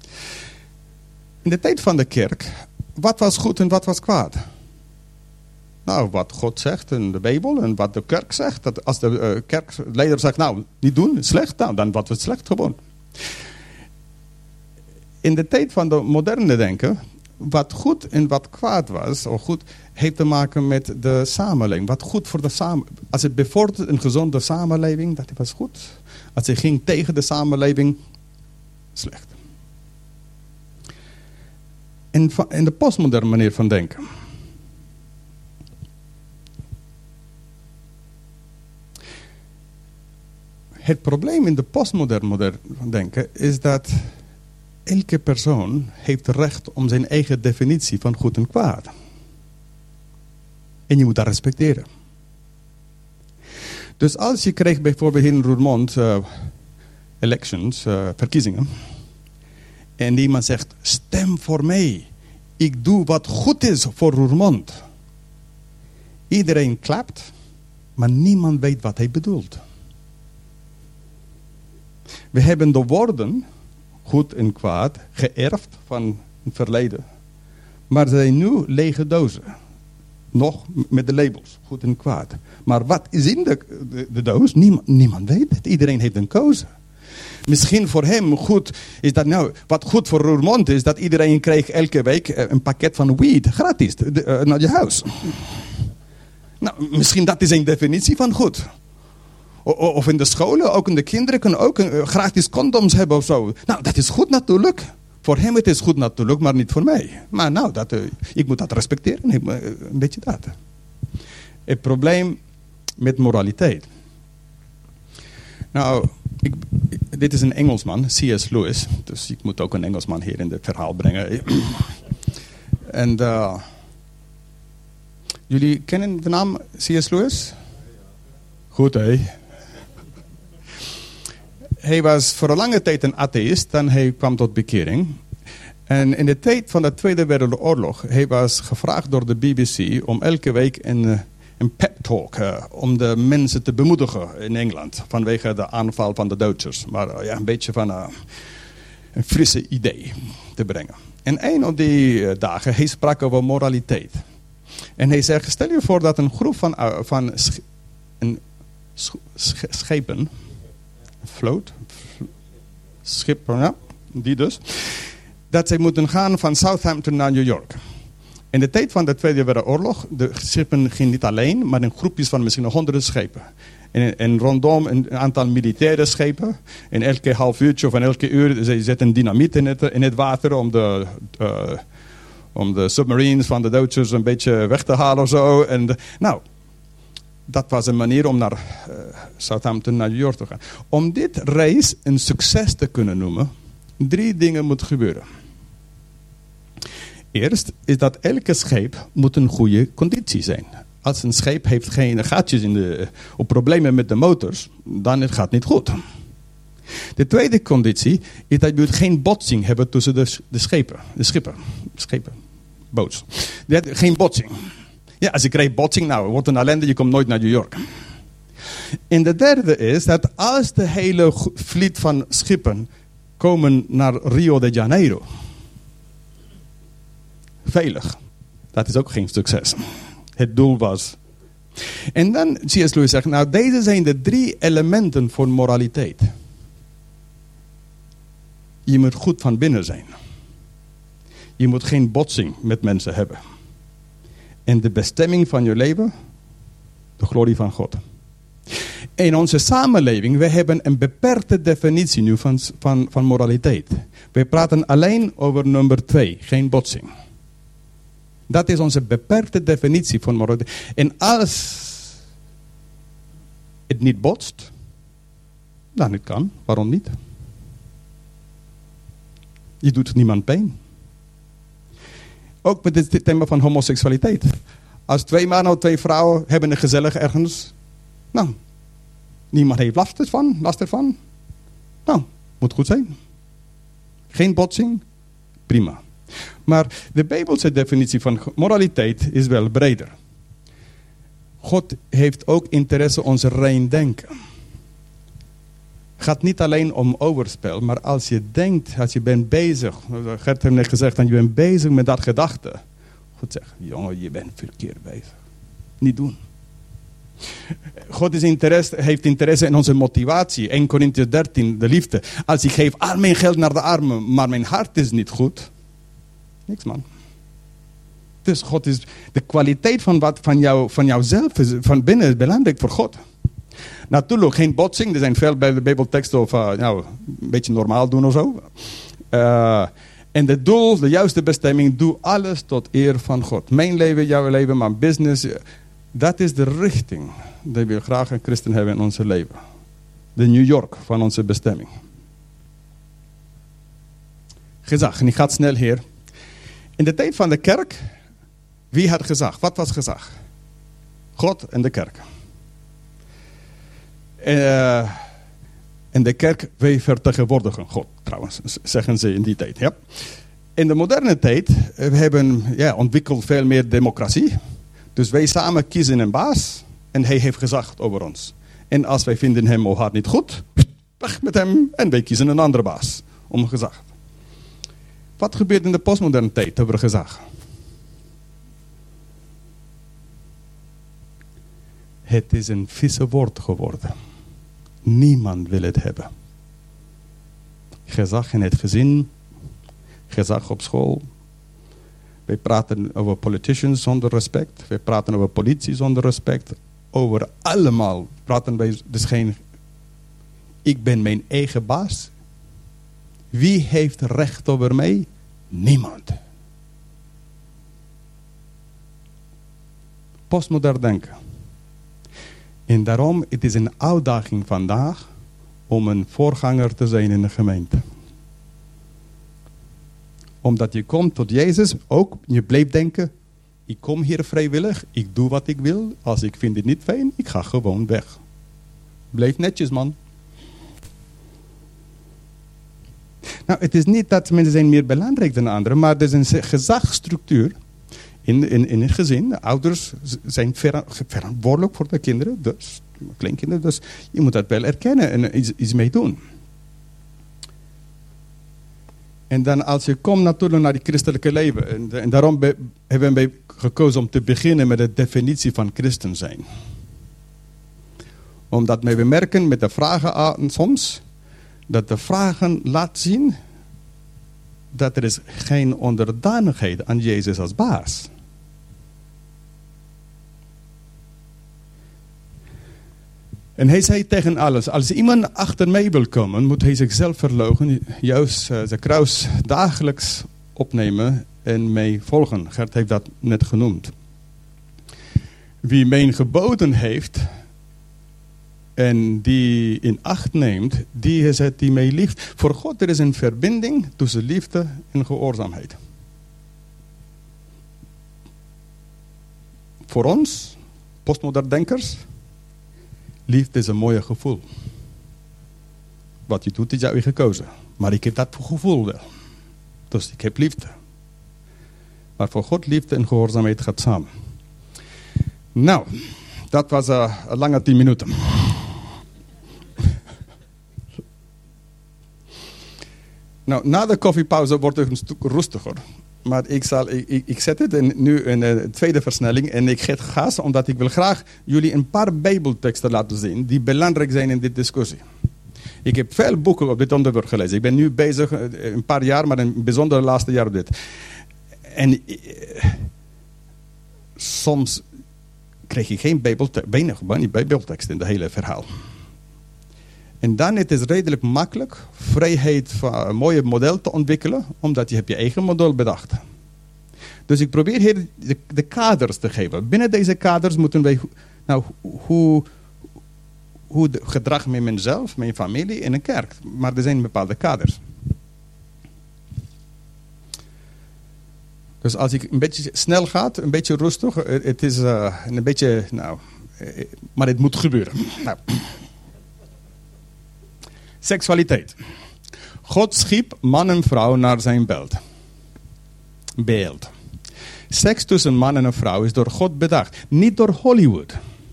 In de tijd van de kerk, wat was goed en wat was kwaad? Nou, wat God zegt in de Bijbel en wat de kerk zegt. Dat als de uh, kerkleider zegt, nou, niet doen, slecht, nou, dan wat was slecht gewoon. In de tijd van de moderne denken, wat goed en wat kwaad was, of goed, heeft te maken met de samenleving. Wat goed voor de samenleving. Als het bevordert een gezonde samenleving, dat was goed. Als het ging tegen de samenleving, slecht. In, in de postmoderne manier van denken. Het probleem in de postmoderne manier van denken is dat elke persoon heeft recht om zijn eigen definitie van goed en kwaad. En je moet dat respecteren. Dus als je krijgt bijvoorbeeld in Roermond uh, elections, uh, verkiezingen. En iemand zegt, stem voor mij. Ik doe wat goed is voor Roermond. Iedereen klapt, maar niemand weet wat hij bedoelt. We hebben de woorden, goed en kwaad, geërfd van het verleden. Maar ze zijn nu lege dozen. Nog met de labels, goed en kwaad. Maar wat is in de, de, de doos? Niemand, niemand weet het. Iedereen heeft een keuze. Misschien voor hem goed is dat nou, wat goed voor Roermond is, dat iedereen krijgt elke week een pakket van weed gratis de, uh, naar je huis. Nou, misschien dat is een definitie van goed. O, of in de scholen, ook in de kinderen kunnen ook uh, gratis condoms hebben of zo. Nou, dat is goed natuurlijk. Voor hem het is goed natuurlijk, maar niet voor mij. Maar nou, dat, uh, ik moet dat respecteren, ik, uh, een beetje dat. Het probleem met moraliteit. Nou, ik, dit is een Engelsman, C S Lewis. Dus ik moet ook een Engelsman hier in het verhaal brengen. En uh, jullie kennen de naam C S Lewis? Goed, hé. Hij was voor een lange tijd een atheïst en hij kwam tot bekering. En in de tijd van de Tweede Wereldoorlog, hij was gevraagd door de B B C om elke week een, een pep talk, uh, om de mensen te bemoedigen in Engeland, vanwege de aanval van de Duitsers. Maar uh, ja, een beetje van uh, een frisse idee te brengen. En een op die uh, dagen, hij sprak over moraliteit. En hij zegt, stel je voor dat een groep van, uh, van sch- een sch- sch- schepen, vloot, schip, ja, die dus. dat zij moeten gaan van Southampton naar New York. In de tijd van de Tweede Wereldoorlog, de schepen gingen niet alleen, maar in groepjes van misschien honderden schepen. En, en rondom een aantal militaire schepen. En elke half uurtje of en elke uur, ze zetten dynamiet in het, in het water om de, uh, om de submarines van de Duitsers een beetje weg te halen of zo. En de, nou, dat was een manier om naar uh, Southampton, naar New York te gaan. Om dit reis een succes te kunnen noemen, drie dingen moeten gebeuren. Eerst is dat elke scheep moet een goede conditie zijn. Als een scheep heeft geen gaatjes in de, of problemen met de motors, dan het gaat niet goed. De tweede conditie is dat je geen botsing hebben tussen de, de schepen, de schippen, schepen, boats. Geen botsing. Ja, als je krijgt botsing, nou, wordt een ellende, je komt nooit naar New York. En de derde is dat als de hele vliet van schepen komen naar Rio de Janeiro, veilig, dat is ook geen succes. Het doel was. En dan C S Lewis zegt, nou deze zijn de drie elementen voor moraliteit. Je moet goed van binnen zijn. Je moet geen botsing met mensen hebben. En de bestemming van je leven, de glorie van God. In onze samenleving, we hebben een beperkte definitie nu van, van, van moraliteit. We praten alleen over nummer twee, geen botsing. Dat is onze beperkte definitie van moraliteit. En als het niet botst, dan het kan. Waarom niet? Je doet niemand pijn. Ook met het thema van homoseksualiteit. Als twee mannen of twee vrouwen hebben een gezellig ergens. Nou, niemand heeft last ervan. Last ervan. Nou, moet goed zijn. Geen botsing. Prima. Maar de Bijbelse definitie van moraliteit is wel breder. God heeft ook interesse in ons rein denken. Het gaat niet alleen om overspel, maar als je denkt, als je bent bezig, Gert heeft net gezegd, dat je bent bezig met dat gedachte. God zegt, jongen, je bent verkeerd bezig. Niet doen. God is interesse, heeft interesse in onze motivatie. Eerste Korintiërs dertien, de liefde. Als ik geef al mijn geld naar de armen, maar mijn hart is niet goed. Niks, man. Dus God is, de kwaliteit van, wat, van, jou, van jouzelf is, van binnen is belangrijk voor God. Natuurlijk, geen botsing. Er zijn veel bij de Bijbelteksten over uh, nou, een beetje normaal doen of zo. Uh, en het doel, de juiste bestemming, doe alles tot eer van God. Mijn leven, jouw leven, mijn business. Dat is de richting die we graag een christen hebben in ons leven. De New York van onze bestemming. Gezag, en ik ga snel hier. In de tijd van de kerk, wie had gezag? Wat was gezag? God en de kerk. Uh, en de kerk, wij vertegenwoordigen God, trouwens, zeggen ze in die tijd. Ja. In de moderne tijd, we hebben ja, ontwikkeld veel meer democratie. Dus wij samen kiezen een baas en hij heeft gezag over ons. En als wij vinden hem of haar niet goed, weg met hem en wij kiezen een andere baas om gezag. Wat gebeurt in de postmoderne tijd over gezag? Het is een vieze woord geworden. Niemand wil het hebben. Gezag in het gezin, gezag op school. Wij praten over politicians zonder respect. Wij praten over politie zonder respect. Over allemaal praten wij dus geen... Ik ben mijn eigen baas. Wie heeft recht over mij? Niemand. Postmodern denken. En daarom, het is een uitdaging vandaag om een voorganger te zijn in de gemeente. Omdat je komt tot Jezus, ook je blijft denken, ik kom hier vrijwillig, ik doe wat ik wil. Als ik vind het niet fijn, ik ga gewoon weg. Blijf netjes, man. Nou, het is niet dat mensen zijn meer belangrijk dan anderen, maar er is een gezagsstructuur in, in, in het gezin. De ouders zijn ver, verantwoordelijk voor de kinderen, dus kleinkinderen. Dus je moet dat wel erkennen en iets, iets mee doen. En dan als je komt natuurlijk naar het christelijke leven. En, en daarom be, hebben wij gekozen om te beginnen met de definitie van christen zijn. Omdat wij merken met de vragen aan soms, dat de vragen laten zien dat er is geen onderdanigheid aan Jezus als baas. En hij zei tegen alles, als iemand achter mij wil komen, moet hij zichzelf verloochenen, juist uh, zijn kruis dagelijks opnemen en mij volgen. Gert heeft dat net genoemd. Wie mijn geboden heeft en die in acht neemt, die is het die mij lieft. Voor God er is een verbinding tussen liefde en gehoorzaamheid. Voor ons, postmodern denkers, liefde is een mooi gevoel. Wat je doet is jou gekozen. Maar ik heb dat gevoel wel. Dus ik heb liefde. Maar voor God, liefde en gehoorzaamheid gaat samen. Nou, dat was uh, een lange tien minuten. Nou, na de koffiepauze wordt het een stuk rustiger. Maar ik, zal, ik, ik, ik zet het in, nu in de tweede versnelling en ik geef gas omdat ik wil graag jullie een paar bijbelteksten laten zien die belangrijk zijn in dit discussie. Ik heb veel boeken op dit onderwerp gelezen. Ik ben nu bezig, een paar jaar, maar een bijzonder laatste jaar op dit. En uh, soms kreeg ik geen bijbeltekst, weinig bijbeltekst in het hele verhaal. En dan het is redelijk makkelijk vrijheid van een mooie model te ontwikkelen, omdat je hebt je eigen model bedacht. Dus ik probeer hier de, de kaders te geven. Binnen deze kaders moeten wij, nou, hoe, hoe de gedrag met mezelf, mijn familie en een kerk. Maar er zijn bepaalde kaders. Dus als ik een beetje snel ga, een beetje rustig, het is uh, een beetje, nou, maar het moet gebeuren. Nou. Seksualiteit. God schiep man en vrouw naar zijn beeld. beeld. Seks tussen man en een vrouw is door God bedacht. Niet door Hollywood.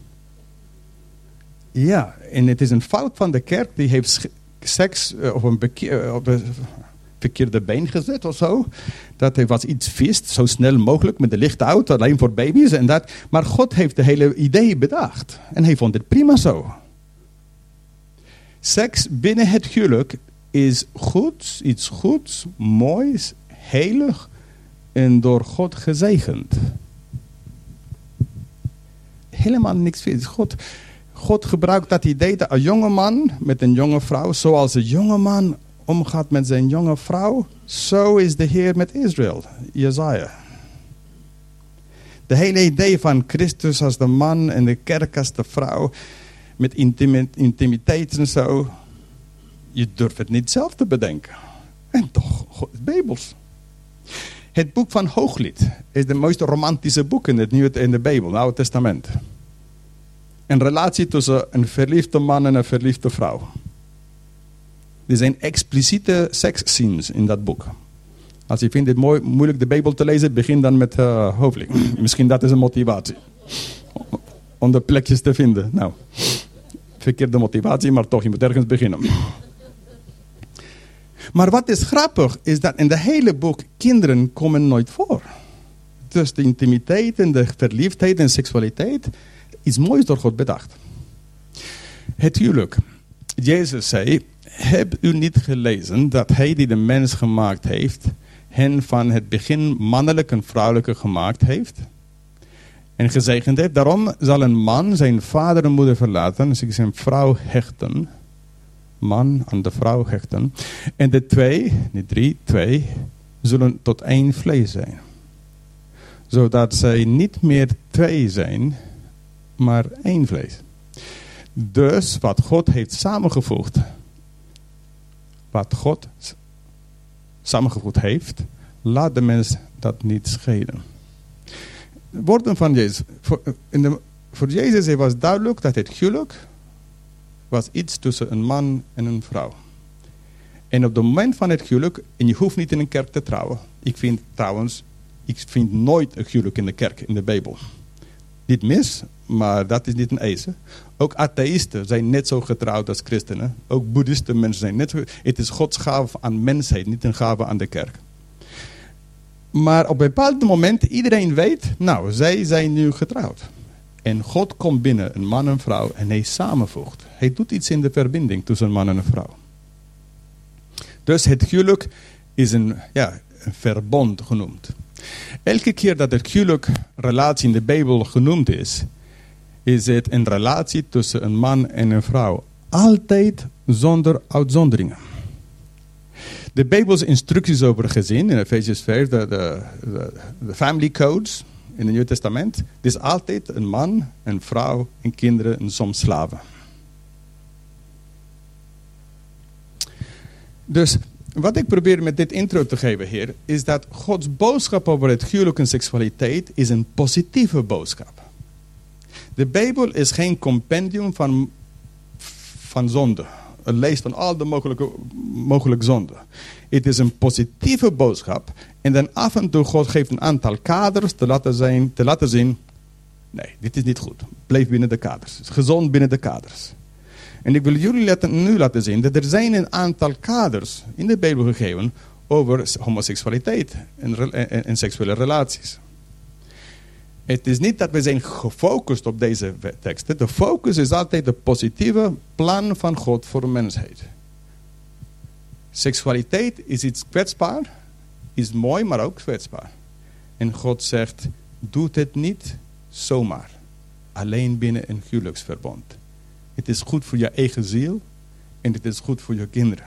Ja, en het is een fout van de kerk. Die heeft seks op een, bekeer, op een verkeerde been gezet of zo. Dat hij was iets vist, zo snel mogelijk met de lichte auto, alleen voor baby's en dat. Maar God heeft de hele idee bedacht. En hij vond het prima zo. Seks binnen het huwelijk is goed, iets goeds, moois, heilig en door God gezegend. Helemaal niks mis. God, God gebruikt dat idee dat een jonge man met een jonge vrouw, zoals een jonge man omgaat met zijn jonge vrouw, zo is de Heer met Israël, Jesaja. De hele idee van Christus als de man en de kerk als de vrouw, met intimiteit en zo. Je durft het niet zelf te bedenken. En toch, God is Bijbels. Het boek van Hooglied is de mooiste romantische boek in het Nieuwe in de Bijbel, het Oude Testament. Een relatie tussen een verliefde man en een verliefde vrouw. Er zijn expliciete seksscenes in dat boek. Als je vindt het mooi, moeilijk de Bijbel te lezen, begin dan met uh, Hooglied. Misschien dat is een motivatie. Om de plekjes te vinden. Nou, verkeerde motivatie, maar toch, je moet ergens beginnen. Maar wat is grappig, is dat in de hele boek kinderen komen nooit voor. Dus de intimiteit en de verliefdheid en seksualiteit is moois door God bedacht. Het huwelijk. Jezus zei, heb u niet gelezen dat hij die de mens gemaakt heeft, hen van het begin mannelijk en vrouwelijk gemaakt heeft? En gezegend heeft, daarom zal een man zijn vader en moeder verlaten en zich zijn vrouw hechten. Man aan de vrouw hechten. En de twee, niet drie, twee, zullen tot één vlees zijn. Zodat zij niet meer twee zijn, maar één vlees. Dus wat God heeft samengevoegd, wat God samengevoegd heeft, laat de mens dat niet scheiden. Woorden van Jezus. Voor, in de, voor Jezus was duidelijk dat het huwelijk was iets tussen een man en een vrouw. En op het moment van het huwelijk, en je hoeft niet in een kerk te trouwen. Ik vind trouwens, ik vind nooit een huwelijk in de kerk, in de Bijbel. Niet mis, maar dat is niet een eisen. Ook atheïsten zijn net zo getrouwd als christenen. Ook boeddhisten mensen zijn net zo. Het is Gods gave aan mensheid, niet een gave aan de kerk. Maar op een bepaald moment, iedereen weet, nou, zij zijn nu getrouwd. En God komt binnen, een man en vrouw, en hij samenvoegt. Hij doet iets in de verbinding tussen een man en een vrouw. Dus het huwelijk is een, ja, een verbond genoemd. Elke keer dat het huwelijk relatie in de Bijbel genoemd is, is het een relatie tussen een man en een vrouw. Altijd zonder uitzonderingen. De Bijbelse instructies over gezin, in Efesiërs vijf, de, de, de, de family codes in het Nieuw Testament, het is altijd een man, een vrouw, en kinderen en soms slaven. Dus wat ik probeer met dit intro te geven hier, is dat Gods boodschap over het huwelijk en seksualiteit is een positieve boodschap. De Bijbel is geen compendium van, van zonde. Een lijst van al de mogelijke, mogelijke zonden. Het is een positieve boodschap. En dan af en toe God geeft een aantal kaders te laten, zijn, te laten zien. Nee, dit is niet goed. Blijf binnen de kaders. Gezond binnen de kaders. En ik wil jullie laten, nu laten zien dat er zijn een aantal kaders in de Bijbel gegeven over homoseksualiteit en, en, en seksuele relaties. Het is niet dat we zijn gefocust op deze teksten. De focus is altijd het positieve plan van God voor de mensheid. Seksualiteit is iets kwetsbaar, is mooi, maar ook kwetsbaar. En God zegt, doe het niet zomaar. Alleen binnen een huwelijksverbond. Het is goed voor je eigen ziel en het is goed voor je kinderen.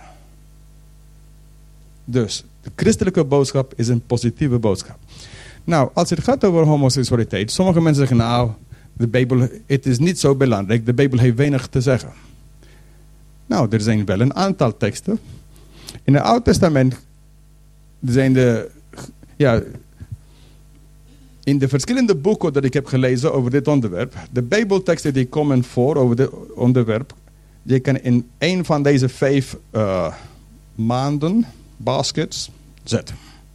Dus, de christelijke boodschap is een positieve boodschap. Nou, als het gaat over homoseksualiteit, sommige mensen zeggen, nou, de Bijbel, het is niet zo belangrijk, de Bijbel heeft weinig te zeggen. Nou, er zijn wel een aantal teksten. In het Oude Testament zijn de, ja, in de verschillende boeken dat ik heb gelezen over dit onderwerp, de Bijbelteksten die komen voor over dit onderwerp, je kan in een van deze vijf uh, maanden, baskets, zetten.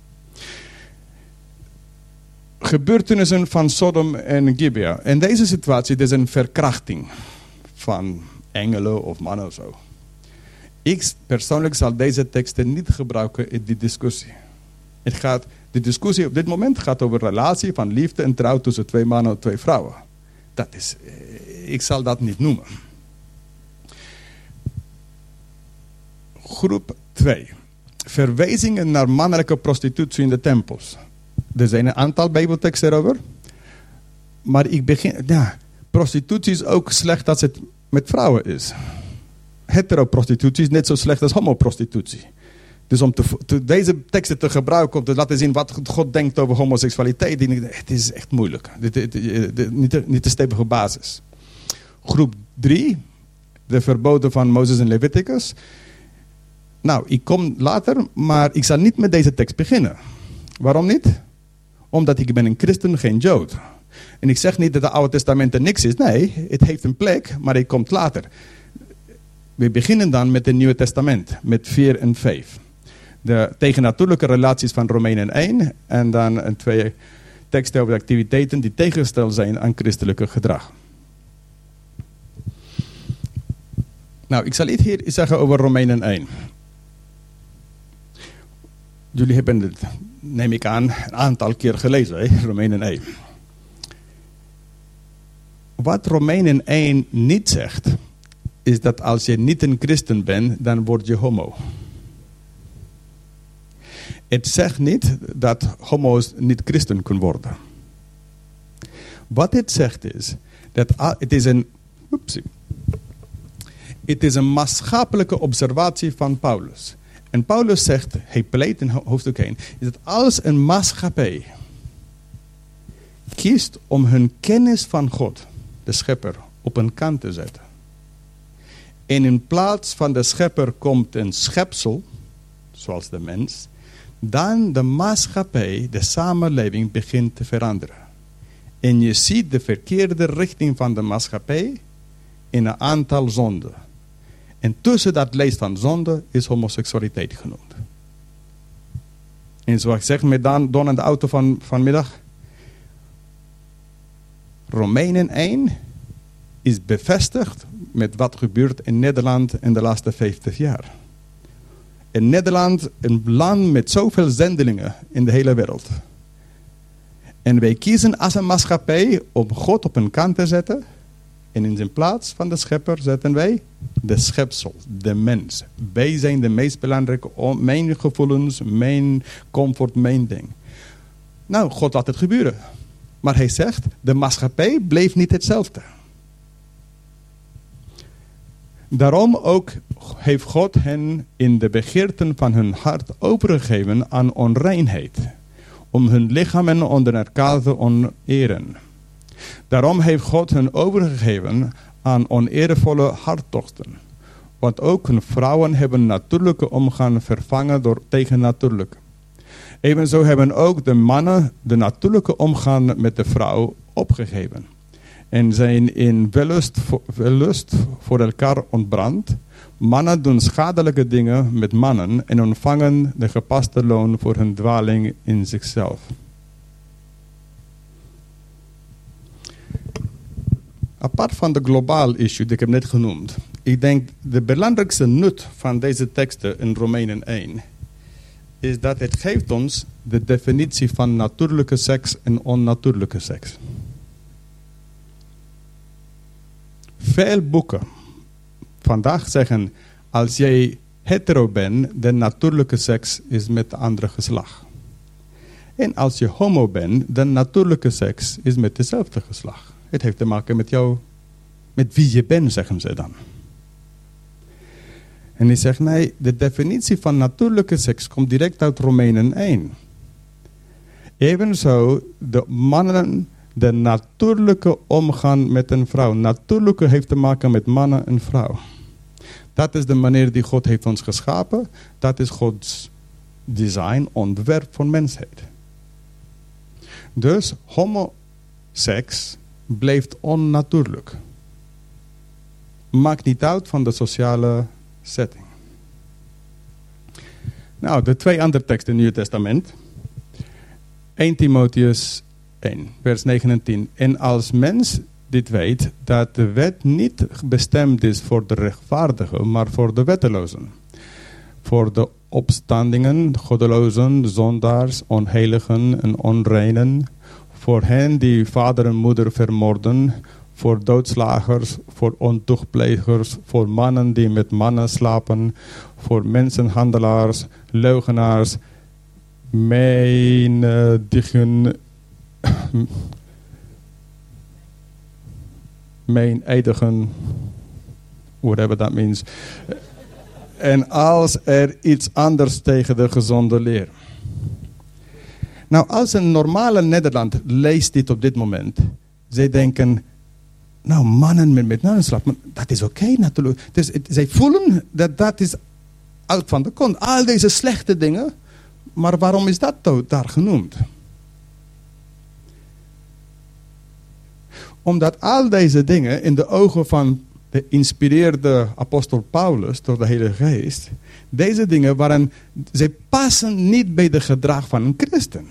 Gebeurtenissen van Sodom en Gibea. In deze situatie is een verkrachting van engelen of mannen of zo. Ik persoonlijk zal deze teksten niet gebruiken in die discussie. Het gaat, de discussie op dit moment gaat over relatie van liefde en trouw tussen twee mannen en twee vrouwen. Dat is, ik zal dat niet noemen. Groep twee. Verwijzingen naar mannelijke prostitutie in de tempels. Er zijn een aantal Bijbelteksten erover. Maar ik begin... Ja, prostitutie is ook slecht als het met vrouwen is. Heteroprostitutie is net zo slecht als homoprostitutie. Dus om te, te, deze teksten te gebruiken om te laten zien wat God denkt over homoseksualiteit, het is echt moeilijk. Dit, dit, dit, dit, niet, de, niet de stevige basis. Groep drie, de verboden van Mozes en Leviticus. Nou, ik kom later, maar ik zal niet met deze tekst beginnen. Waarom niet? Omdat ik ben een christen, geen Jood. En ik zeg niet dat het Oude Testament er niks is. Nee, het heeft een plek, maar het komt later. We beginnen dan met het Nieuwe Testament, met vier en vijf. De tegennatuurlijke relaties van Romeinen één en dan een twee teksten over de activiteiten die tegengesteld zijn aan christelijke gedrag. Nou, ik zal iets hier zeggen over Romeinen één. Jullie hebben het, neem ik aan, een aantal keer gelezen, hè? Romeinen één. Wat Romeinen één niet zegt, is dat als je niet een christen bent, dan word je homo. Het zegt niet dat homo's niet christen kunnen worden. Wat het zegt is, dat het is een, oepsie, het is een maatschappelijke observatie van Paulus. En Paulus zegt, hij pleit in hoofdstuk één, is dat als een maatschappij kiest om hun kennis van God, de schepper, op een kant te zetten. En in plaats van de schepper komt een schepsel, zoals de mens, dan de maatschappij, de samenleving begint te veranderen. En je ziet de verkeerde richting van de maatschappij in een aantal zonden. En tussen dat lijst van zonden is homoseksualiteit genoemd. En zoals ik zeg met Don, Don en de auto van, vanmiddag. Romeinen één is bevestigd met wat gebeurt in Nederland in de laatste vijftig jaar. In Nederland, een land met zoveel zendelingen in de hele wereld. En wij kiezen als een maatschappij om God op een kant te zetten. En in zijn plaats van de schepper zetten wij de schepsel, de mens. Wij zijn de meest belangrijke, mijn gevoelens, mijn comfort, mijn ding. Nou, God laat het gebeuren. Maar hij zegt, de maatschappij bleef niet hetzelfde. Daarom ook heeft God hen in de begeerten van hun hart overgegeven aan onreinheid. Om hun lichamen onder elkaar te oneren. Daarom heeft God hen overgegeven aan oneervolle harttochten. Want ook hun vrouwen hebben natuurlijke omgang vervangen door tegennatuurlijke. Evenzo hebben ook de mannen de natuurlijke omgang met de vrouw opgegeven. En zijn in wellust voor, wellust voor elkaar ontbrand. Mannen doen schadelijke dingen met mannen en ontvangen de gepaste loon voor hun dwaling in zichzelf. Apart van de globale issue die ik heb net genoemd. Ik denk de belangrijkste nut van deze teksten in Romeinen één. Is dat het geeft ons de definitie van natuurlijke seks en onnatuurlijke seks. Veel boeken vandaag zeggen, als jij hetero bent, de natuurlijke seks is met de andere geslacht. En als je homo bent, de natuurlijke seks is met dezelfde geslacht. Het heeft te maken met jou, met wie je bent, zeggen ze dan. En hij zegt, nee, de definitie van natuurlijke seks komt direct uit Romeinen één. Evenzo, de mannen, de natuurlijke omgang met een vrouw. Natuurlijke heeft te maken met mannen en vrouw. Dat is de manier die God heeft ons geschapen. Dat is Gods design, ontwerp voor mensheid. Dus homoseks blijft onnatuurlijk. Maakt niet uit van de sociale setting. Nou, de twee andere teksten in het Nieuwe Testament. Eerste Timotheus één, vers negen en tien. En als mens dit weet, dat de wet niet bestemd is voor de rechtvaardigen, maar voor de wettelozen. Voor de opstandingen, goddelozen, zondaars, onheiligen en onreinen. Voor hen die vader en moeder vermoorden. Voor doodslagers, voor ontuchtplegers, voor mannen die met mannen slapen. Voor mensenhandelaars, leugenaars, meenedigen, meenedigen, whatever that means. En als er iets anders tegen de gezonde leer. Nou, als een normale Nederland leest dit op dit moment, zij denken, nou, mannen met, met mannen slapen, dat is oké okay, natuurlijk. Dus het, zij voelen dat dat is uit van de kont. Al deze slechte dingen, maar waarom is dat daar genoemd? Omdat al deze dingen in de ogen van de inspireerde apostel Paulus door de Heilige Geest, deze dingen waren, zij passen niet bij de gedrag van een christen.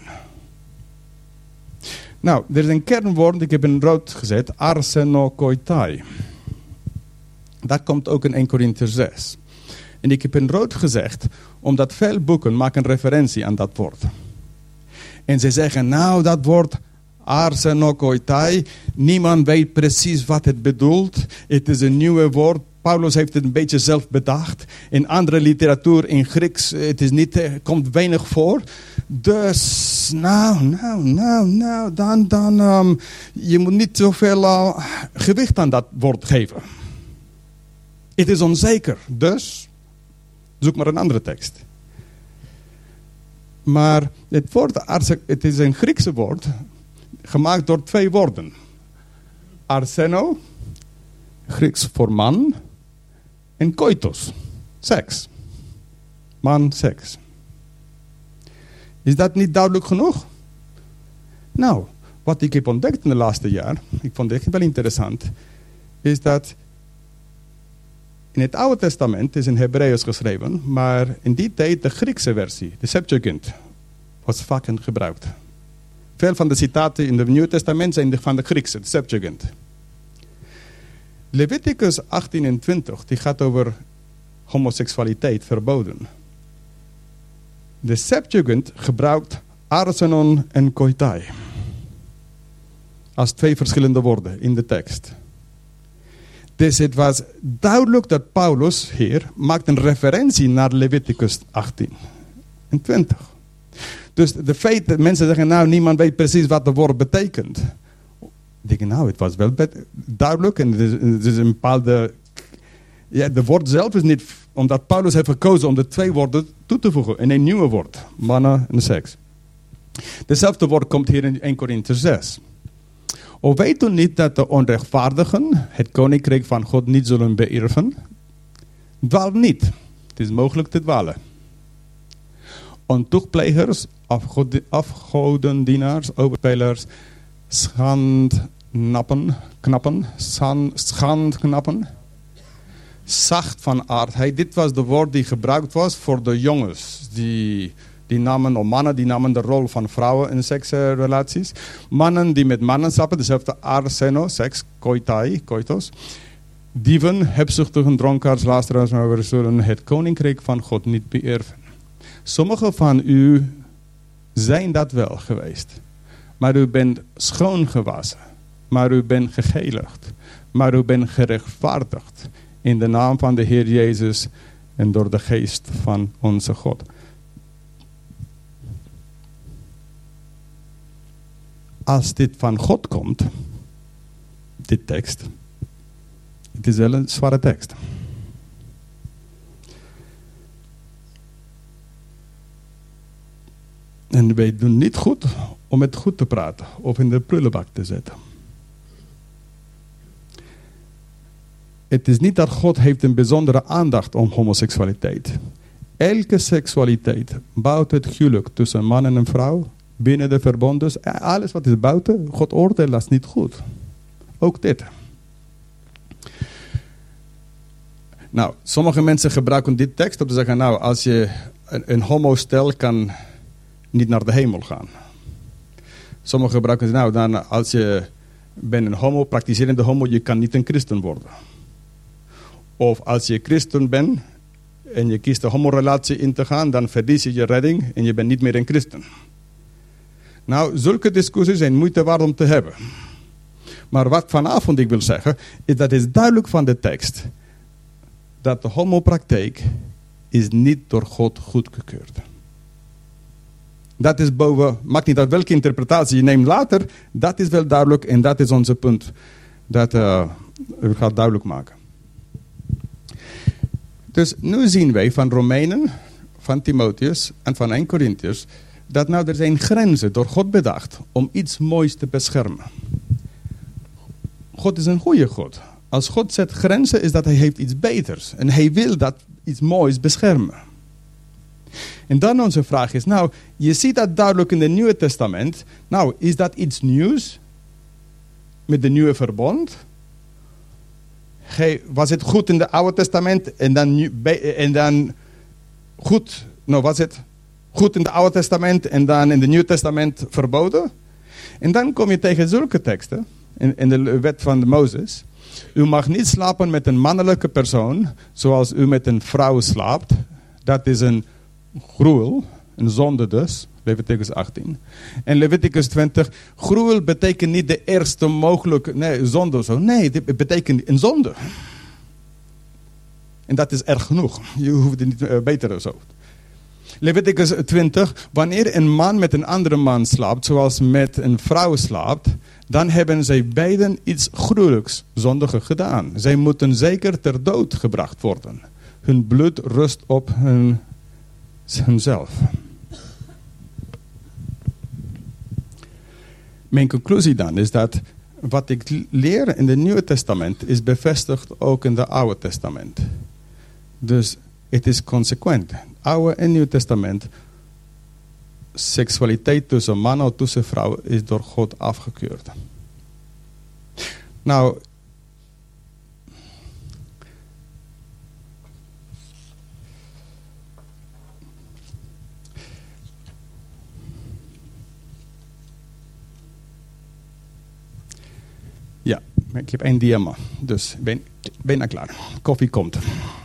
Nou, er is een kernwoord, ik heb in rood gezet, arsenokoitai. Dat komt ook in Eerste Korinther zes. En ik heb in rood gezegd, omdat veel boeken maken referentie aan dat woord. En ze zeggen, nou, dat woord arsenokoitai, niemand weet precies wat het bedoelt. Het is een nieuwe woord. Paulus heeft het een beetje zelf bedacht. In andere literatuur, in Grieks, het is niet, komt weinig voor. Dus, nou, nou, nou, nou, dan, dan, um, je moet niet zoveel uh, gewicht aan dat woord geven. Het is onzeker, dus zoek maar een andere tekst. Maar het woord, het is een Griekse woord, gemaakt door twee woorden. Arseno, Grieks voor man, en koitos, seks. Man, seks. Is dat niet duidelijk genoeg? Nou, wat ik heb ontdekt in de laatste jaar, ik vond het wel interessant, is dat in het Oude Testament, is in Hebreeus geschreven, maar in die tijd de Griekse versie, de Septuagint, was vaak gebruikt. Veel van de citaten in het Nieuwe Testament zijn van de Griekse, de Septuagint. Leviticus achttien en twintig, die gaat over homoseksualiteit verboden. De Septuagint gebruikt arsenon en koitai als twee verschillende woorden in de tekst. Dus het was duidelijk dat Paulus hier maakt een referentie naar Leviticus achttien en twintig. Dus de feit dat mensen zeggen, nou niemand weet precies wat het woord betekent. Ik denk, nou het was wel duidelijk en het is, het is een bepaalde... Ja, de woord zelf is niet, omdat Paulus heeft gekozen om de twee woorden toe te voegen in een nieuwe woord. Mannen en seks. Dezelfde woord komt hier in Eerste Korinthe zes. Of weet u niet dat de onrechtvaardigen het koninkrijk van God niet zullen beërven? Dwaal niet. Het is mogelijk te dwalen. Ontoegplegers, afgod- afgodendienaars, overspelers, schandnappen, knappen, schan- schandknappen, zacht van aardheid. Dit was de woord die gebruikt was voor de jongens. Die, die namen, of mannen, die namen de rol van vrouwen in seksrelaties. Mannen die met mannen slapen, dezelfde arseno, seks, koitai, koitos. Dieven, hebzuchtigen, dronkaards, lasteraars, zullen het koninkrijk van God niet beërven. Sommigen van u zijn dat wel geweest. Maar u bent schoongewassen. Maar u bent geheiligd. Maar u bent gerechtvaardigd. In de naam van de Heer Jezus en door de geest van onze God. Als dit van God komt, dit tekst, het is wel een zware tekst. En wij doen niet goed om het goed te praten of in de prullenbak te zetten. Het is niet dat God heeft een bijzondere aandacht om homoseksualiteit. Elke seksualiteit bouwt het huwelijk tussen man en een vrouw binnen de verbonden. Alles wat is buiten, God oordeelt dat is niet goed. Ook dit. Nou, sommige mensen gebruiken dit tekst om te zeggen, nou, als je een, een homostel kan niet naar de hemel gaan. Sommigen gebruiken, nou, dan als je bent een homo, praktiserende homo, je kan niet een christen worden. Of als je christen bent en je kiest de homorelatie in te gaan, dan verlies je je redding en je bent niet meer een christen. Nou, zulke discussies zijn moeite waard om te hebben. Maar wat vanavond ik wil zeggen, is dat het duidelijk van de tekst dat de homopraktijk is niet door God goedgekeurd. Dat is boven, maakt niet uit welke interpretatie je neemt later, dat is wel duidelijk en dat is onze punt. Dat uh, u gaat duidelijk maken. Dus nu zien wij van Romeinen, van Timotheus en van Eerste Korintiërs, dat nou er zijn grenzen door God bedacht om iets moois te beschermen. God is een goede God. Als God zet grenzen is dat hij heeft iets beters. En hij wil dat iets moois beschermen. En dan onze vraag is, nou, je ziet dat duidelijk in het Nieuwe Testament. Nou, is dat iets nieuws? Met de Nieuwe Verbond? Hey, was het goed in het Oude Testament en dan, en dan goed, nou was het goed in het Oude Testament en dan in het Nieuwe Testament verboden? En dan kom je tegen zulke teksten in, in de wet van de Mozes. U mag niet slapen met een mannelijke persoon zoals u met een vrouw slaapt. Dat is een gruwel, een zonde dus. Leviticus achttien. En Leviticus twintig. Gruwel betekent niet de eerste mogelijke nee, zonde of zo. Nee, het betekent een zonde. En dat is erg genoeg. Je hoeft het niet uh, beter zo. Leviticus twintig. Wanneer een man met een andere man slaapt, zoals met een vrouw slaapt, dan hebben zij beiden iets gruwelijks, zondigs gedaan. Zij moeten zeker ter dood gebracht worden. Hun bloed rust op hun, hunzelf. Mijn conclusie dan is dat wat ik leer in het Nieuwe Testament is bevestigd ook in het Oude Testament. Dus het is consequent. Oude en Nieuw Testament, seksualiteit tussen man of tussen vrouw is door God afgekeurd. Nou, ja, ik heb één diamant, dus ben, bijna klaar. Koffie komt.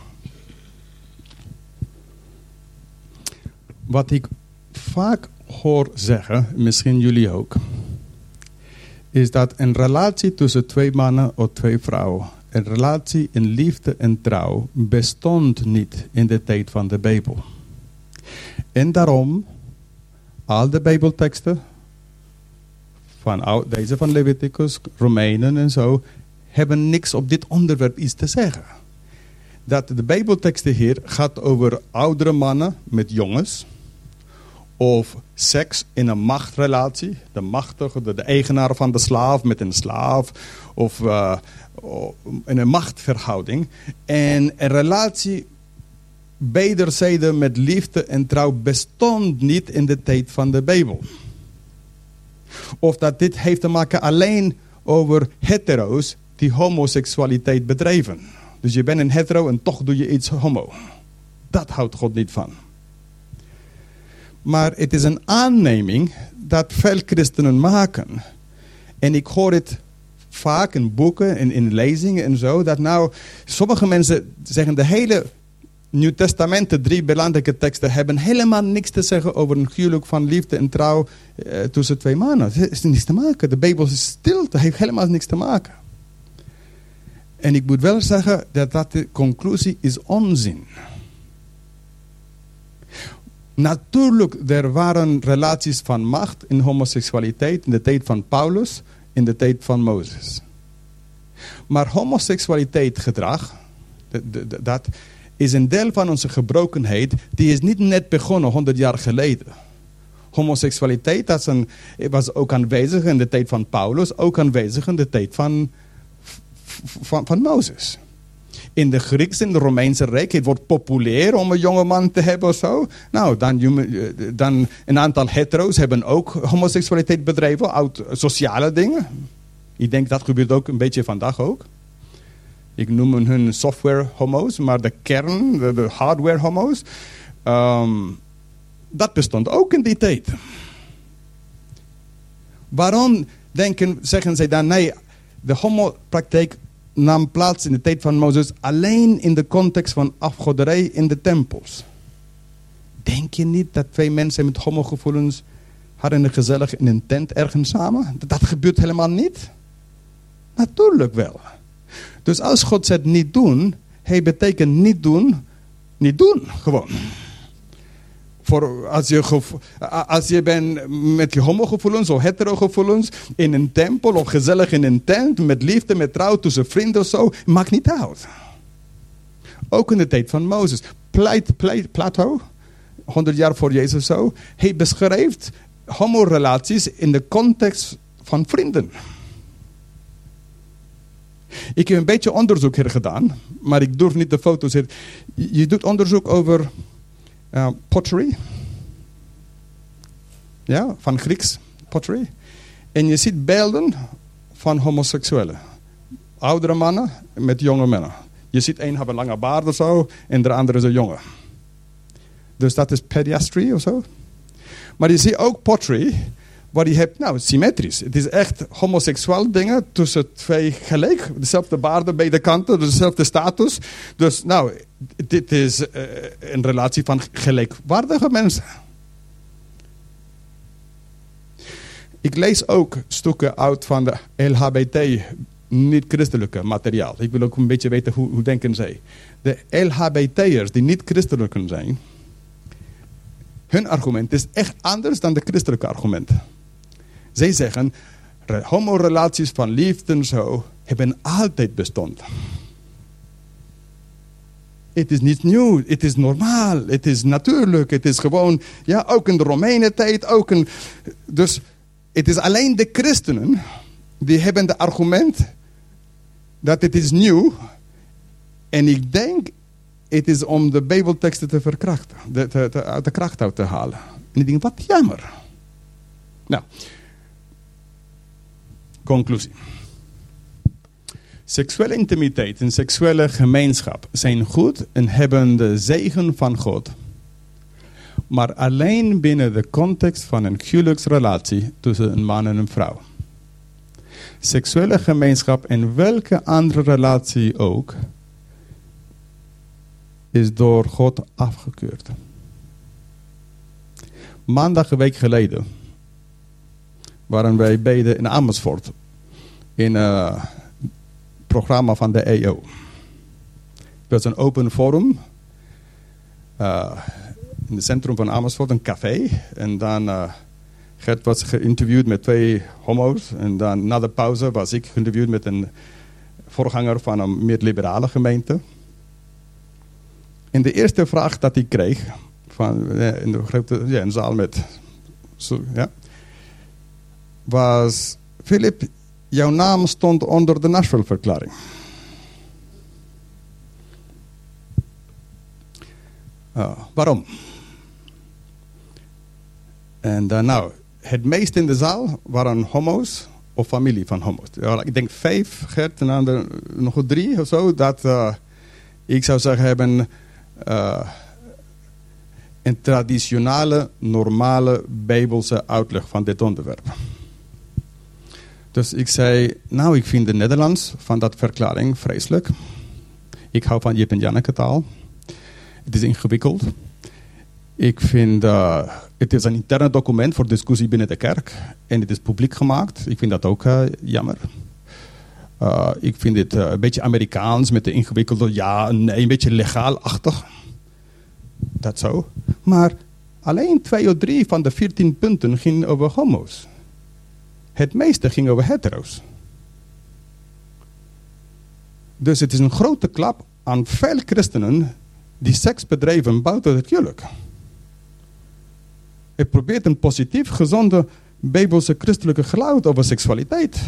Wat ik vaak hoor zeggen, misschien jullie ook, is dat een relatie tussen twee mannen of twee vrouwen een relatie in liefde en trouw bestond niet in de tijd van de Bijbel. En daarom, al de Bijbelteksten, van deze van Leviticus, Romeinen en zo, hebben niks op dit onderwerp iets te zeggen. Dat de Bijbelteksten hier gaat over oudere mannen met jongens, of seks in een machtrelatie, de machtige, de, de eigenaar van de slaaf met een slaaf, of uh, in een machtsverhouding. En een relatie wederzijds met liefde en trouw bestond niet in de tijd van de Bijbel. Of dat dit heeft te maken alleen over hetero's die homoseksualiteit bedrijven. Dus je bent een hetero en toch doe je iets homo. Dat houdt God niet van. Maar het is een aanneming dat veel christenen maken. En ik hoor het vaak in boeken en in lezingen en zo. Dat nou, sommige mensen zeggen de hele Nieuw Testament, de drie belangrijke teksten, hebben helemaal niks te zeggen over een huwelijk van liefde en trouw eh, tussen twee mannen. Het is niets te maken. De Bijbel is stil, het heeft helemaal niks te maken. En ik moet wel zeggen dat dat de conclusie is onzin. Natuurlijk, er waren relaties van macht in homoseksualiteit in de tijd van Paulus, in de tijd van Mozes. Maar homoseksualiteit gedrag, dat is een deel van onze gebrokenheid, die is niet net begonnen honderd jaar geleden. Homoseksualiteit dat een, was ook aanwezig in de tijd van Paulus, ook aanwezig in de tijd van, van, van Mozes. In de Griekse en de Romeinse Rijk, het wordt populair om een jonge man te hebben of zo. Nou, dan, dan een aantal hetero's hebben ook homoseksualiteit bedrijven, uit sociale dingen. Ik denk dat gebeurt ook een beetje vandaag ook. Ik noem hun software homo's, maar de kern, de, de hardware homo's, um, dat bestond ook in die tijd. Waarom denken, zeggen zij dan, nee, de homopraktijk nam plaats in de tijd van Mozes alleen in de context van afgoderij in de tempels. Denk je niet dat twee mensen met homogevoelens hadden gezellig in een tent ergens samen? Dat gebeurt helemaal niet. Natuurlijk wel. Dus als God zegt niet doen, hij betekent niet doen, niet doen, gewoon. Voor als, je als je bent met je homogevoelens of heterogevoelens in een tempel of gezellig in een tent, met liefde, met trouw tussen vrienden of zo, maakt niet uit. Ook in de tijd van Mozes. Pleit, pleit, Plato, honderd jaar voor Jezus zo, hij beschrijft homorelaties in de context van vrienden. Ik heb een beetje onderzoek hier gedaan, maar ik durf niet de foto's hier. Je doet onderzoek over uh, pottery. Ja, van Grieks pottery. En je ziet beelden van homoseksuelen. Oudere mannen met jonge mannen. Je ziet één hebben een lange baard of zo en de andere is een jongen. Dus dat is pediastry of zo. Maar je ziet ook pottery, waar je hebt, nou, symmetrisch. Het is echt homoseksueel dingen tussen twee gelijk. Dezelfde baarden, beide kanten, dezelfde status. Dus, nou, dit is uh, een relatie van gelijkwaardige mensen. Ik lees ook stukken uit van de L H B T, niet-christelijke materiaal. Ik wil ook een beetje weten hoe, hoe denken zij. De L H B T'ers die niet-christelijke zijn, hun argument is echt anders dan de christelijke argument. Zij zeggen, homorelaties van liefde en zo hebben altijd bestond. Het is niet nieuw, het is normaal, het is natuurlijk, het is gewoon, ja, ook in de Romeinen tijd, ook in, dus het is alleen de christenen die hebben de argument dat het is nieuw. En ik denk, het is om de Bijbelteksten te verkrachten, de, de, de, uit de kracht uit te halen. En ik denk, wat jammer. Nou, conclusie. Seksuele intimiteit en seksuele gemeenschap zijn goed en hebben de zegen van God. Maar alleen binnen de context van een huwelijksrelatie tussen een man en een vrouw. Seksuele gemeenschap en welke andere relatie ook is door God afgekeurd. Maandag een week geleden waren wij beiden in Amersfoort. In uh, programma van de E O. Het was een open forum. Uh, in het centrum van Amersfoort, een café. En dan uh, Gert was geïnterviewd met twee homo's. En dan na de pauze was ik geïnterviewd met een voorganger van een meer liberale gemeente. En de eerste vraag dat ik kreeg, van, in de grote ja, een zaal met, zo, ja, was: Philip, jouw naam stond onder de Nashville-verklaring. Uh, waarom? En uh, nou, het meest in de zaal waren homo's of familie van homo's. Ja, ik denk vijf, Gert, en dan er nog drie of zo. Dat uh, ik zou zeggen hebben uh, een traditionele, normale Bijbelse uitleg van dit onderwerp. Dus ik zei, nou, ik vind de Nederlands van dat verklaring vreselijk. Ik hou van Jip en Janneke taal. Het is ingewikkeld. Ik vind, uh, het is een interne document voor discussie binnen de kerk. En het is publiek gemaakt. Ik vind dat ook uh, jammer. Uh, ik vind het uh, een beetje Amerikaans met de ingewikkelde ja en nee, een beetje legaal-achtig. Dat zo. Maar alleen twee of drie van de veertien punten gingen over homo's. Het meeste ging over hetero's. Dus het is een grote klap aan veel christenen die seks bedrijven buiten het huwelijk. Het probeert een positief, gezonde, bijbelse christelijke geluid over seksualiteit.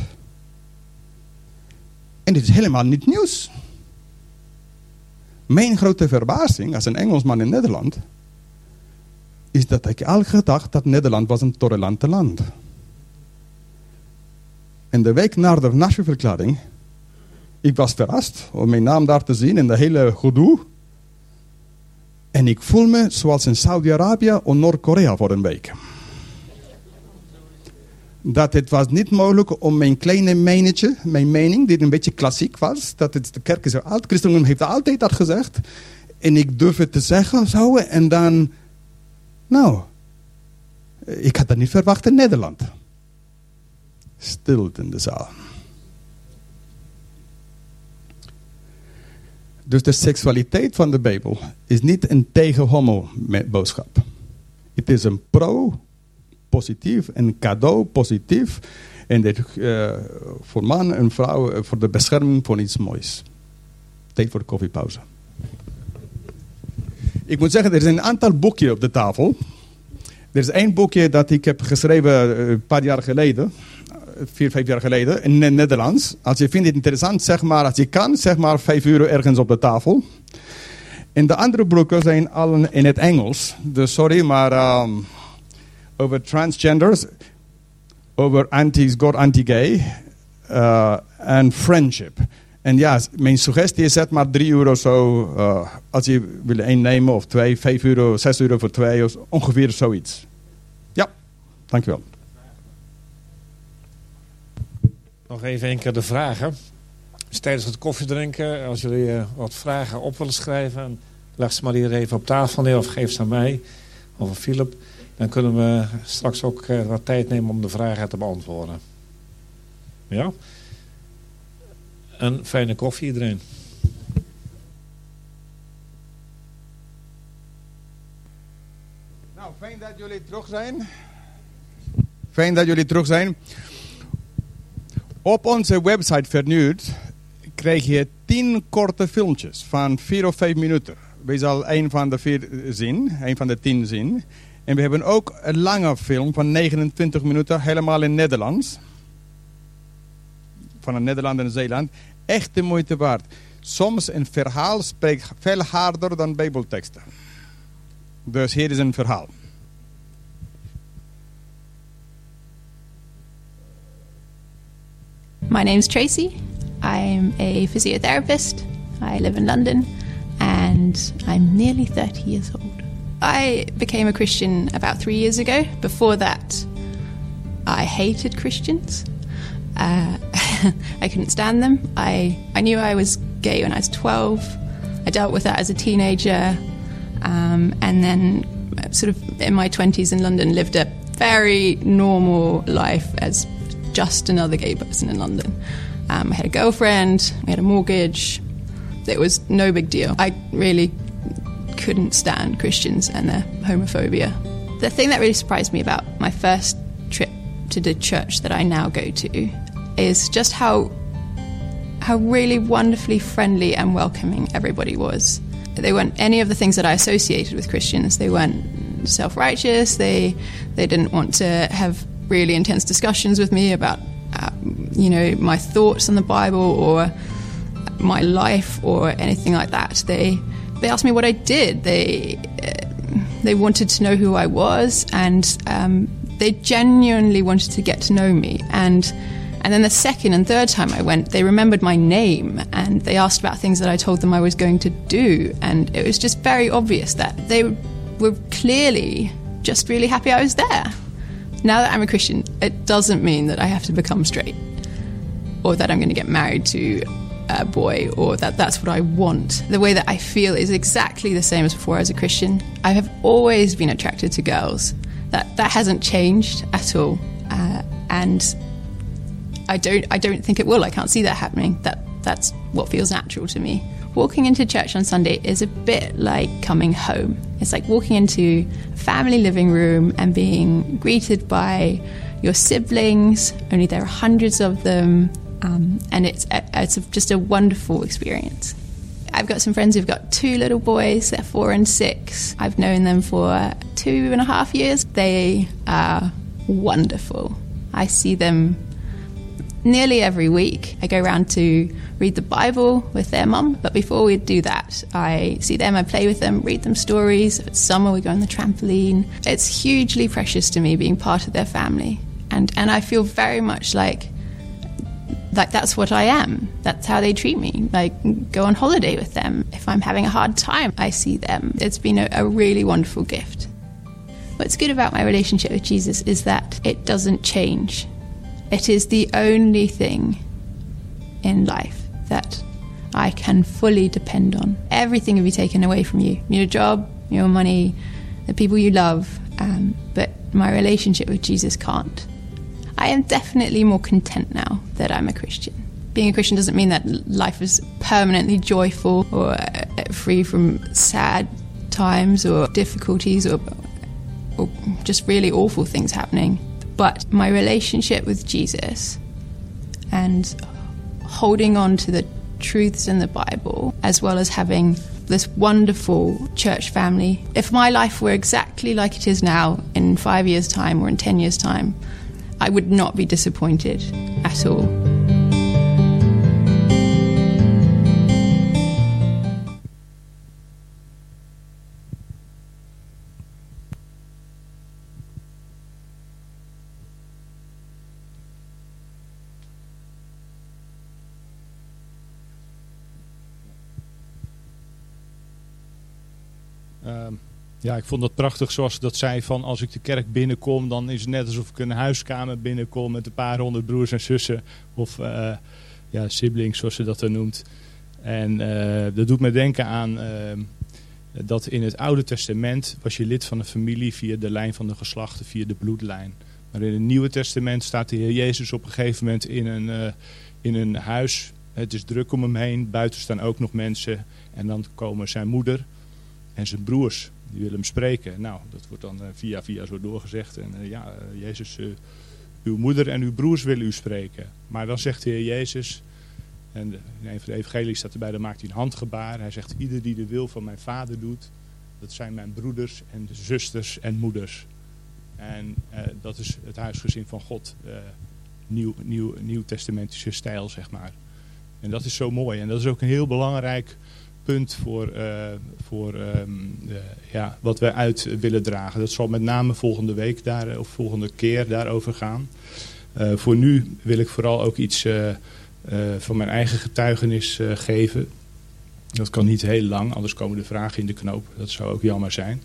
En dit is helemaal niet nieuws. Mijn grote verbazing als een Engelsman in Nederland is dat ik al gedacht dat Nederland was een tolerante land. En de week na de Nashville-verklaring, ik was verrast om mijn naam daar te zien in de hele gedoe. En ik voel me zoals in Saudi-Arabië of Noord-Korea voor een week. Dat het was niet mogelijk om mijn kleine menetje, mijn mening, die een beetje klassiek was, dat het, de kerk is zo oud, christendom heeft altijd dat gezegd. En ik durf het te zeggen zo, en dan, nou, ik had dat niet verwacht in Nederland. Stilte in de zaal. Dus de seksualiteit van de Bijbel is niet een tegen-homo-boodschap. Het is een pro-positief, een cadeau-positief. En dit uh, voor man en vrouw, uh, voor de bescherming van iets moois. Tijd voor de koffiepauze. Ik moet zeggen, er zijn een aantal boekjes op de tafel. Er is één boekje dat ik heb geschreven uh, een paar jaar geleden. Vier, vijf jaar geleden, in het Nederlands. Als je vindt het interessant, zeg maar, als je kan, zeg maar vijf euro ergens op de tafel. En de andere boeken zijn allen in het Engels. Dus sorry, maar um, over transgenders, over anti-God, anti-gay uh, en friendship. En ja, mijn suggestie is zet maar drie euro zo, uh, als je wil één nemen of twee, vijf euro, zes euro voor twee, of ongeveer zoiets. Ja, dankjewel. Nog even een keer de vragen. Dus tijdens het koffiedrinken, als jullie uh, wat vragen op willen schrijven, leg ze maar hier even op tafel neer of geef ze aan mij of aan Philip. Dan kunnen we straks ook uh, wat tijd nemen om de vragen te beantwoorden. Ja? Een fijne koffie iedereen. Nou, fijn dat jullie terug zijn. Fijn dat jullie terug zijn. Op onze website vernieuwd krijg je tien korte filmpjes van vier of vijf minuten. We zal één van de vier zien, één van de tien zien. En we hebben ook een lange film van negenentwintig minuten, helemaal in Nederlands. Van een Nederland en Zeeland. Echt de moeite waard. Soms een verhaal spreekt veel harder dan Bijbelteksten. Dus hier is een verhaal. My name's Tracy. I'm a physiotherapist. I live in London and I'm nearly thirty years old. I became a Christian about three years ago. Before that, I hated Christians. Uh, I couldn't stand them. I, I knew I was gay when I was twelve. I dealt with that as a teenager. Um, and then sort of in my twenties in London lived a very normal life as just another gay person in London. Um, I had a girlfriend, we had a mortgage. It was no big deal. I really couldn't stand Christians and their homophobia. The thing that really surprised me about my first trip to the church that I now go to is just how how really wonderfully friendly and welcoming everybody was. They weren't any of the things that I associated with Christians. They weren't self-righteous. They they didn't want to have really intense discussions with me about uh, you know my thoughts on the Bible or my life or anything like that. They they asked me what I did. They uh, they wanted to know who I was, and um, they genuinely wanted to get to know me. And and then the second and third time I went, they remembered my name and they asked about things that I told them I was going to do. And it was just very obvious that they were clearly just really happy I was there. Now that I'm a Christian, it doesn't mean that I have to become straight or that I'm going to get married to a boy or that that's what I want. The way that I feel is exactly the same as before I was a Christian. I have always been attracted to girls. That that hasn't changed at all. Uh, and I don't I don't think it will. I can't see that happening. That that's what feels natural to me. Walking into church on Sunday is a bit like coming home. It's like walking into a family living room and being greeted by your siblings. Only there are hundreds of them, um, and it's it's just a wonderful experience. I've got some friends who've got two little boys. They're four and six. I've known them for two and a half years. They are wonderful. I see them nearly every week. I go around to read the Bible with their mum, but before we do that, I see them, I play with them, read them stories. If it's summer, we go on the trampoline. It's hugely precious to me being part of their family. And and I feel very much like like that's what I am. That's how they treat me. Like, go on holiday with them. If I'm having a hard time, I see them. It's been a, a really wonderful gift. What's good about my relationship with Jesus is that it doesn't change. It is the only thing in life that I can fully depend on. Everything will be taken away from you. Your job, your money, the people you love, um, but my relationship with Jesus can't. I am definitely more content now that I'm a Christian. Being a Christian doesn't mean that life is permanently joyful or uh, free from sad times or difficulties or, or just really awful things happening. But my relationship with Jesus and holding on to the truths in the Bible, as well as having this wonderful church family. If my life were exactly like it is now in five years' time or in ten years' time, I would not be disappointed at all. Um, ja, ik vond dat prachtig zoals ze dat zei van als ik de kerk binnenkom, dan is het net alsof ik een huiskamer binnenkom met een paar honderd broers en zussen. Of uh, ja, siblings zoals ze dat dan noemt. En uh, dat doet me denken aan uh, dat in het Oude Testament was je lid van een familie via de lijn van de geslachten, via de bloedlijn. Maar in het Nieuwe Testament staat de Heer Jezus op een gegeven moment in een, uh, in een huis. Het is druk om hem heen, buiten staan ook nog mensen. En dan komen zijn moeder en zijn broers, die willen hem spreken. Nou, dat wordt dan uh, via via zo doorgezegd. En uh, ja, uh, Jezus, uh, uw moeder en uw broers willen u spreken. Maar dan zegt de Heer Jezus, en in een van de evangelie staat erbij, dan maakt hij een handgebaar. Hij zegt, ieder die de wil van mijn vader doet, dat zijn mijn broeders en de zusters en moeders. En uh, dat is het huisgezin van God. Uh, nieuw, nieuw, nieuw-testamentische stijl, zeg maar. En dat is zo mooi. En dat is ook een heel belangrijk punt voor, uh, voor um, de, ja, wat we uit willen dragen. Dat zal met name volgende week daar, of volgende keer daarover gaan. Uh, voor nu wil ik vooral ook iets uh, uh, van mijn eigen getuigenis uh, geven. Dat kan niet heel lang, anders komen de vragen in de knoop. Dat zou ook jammer zijn.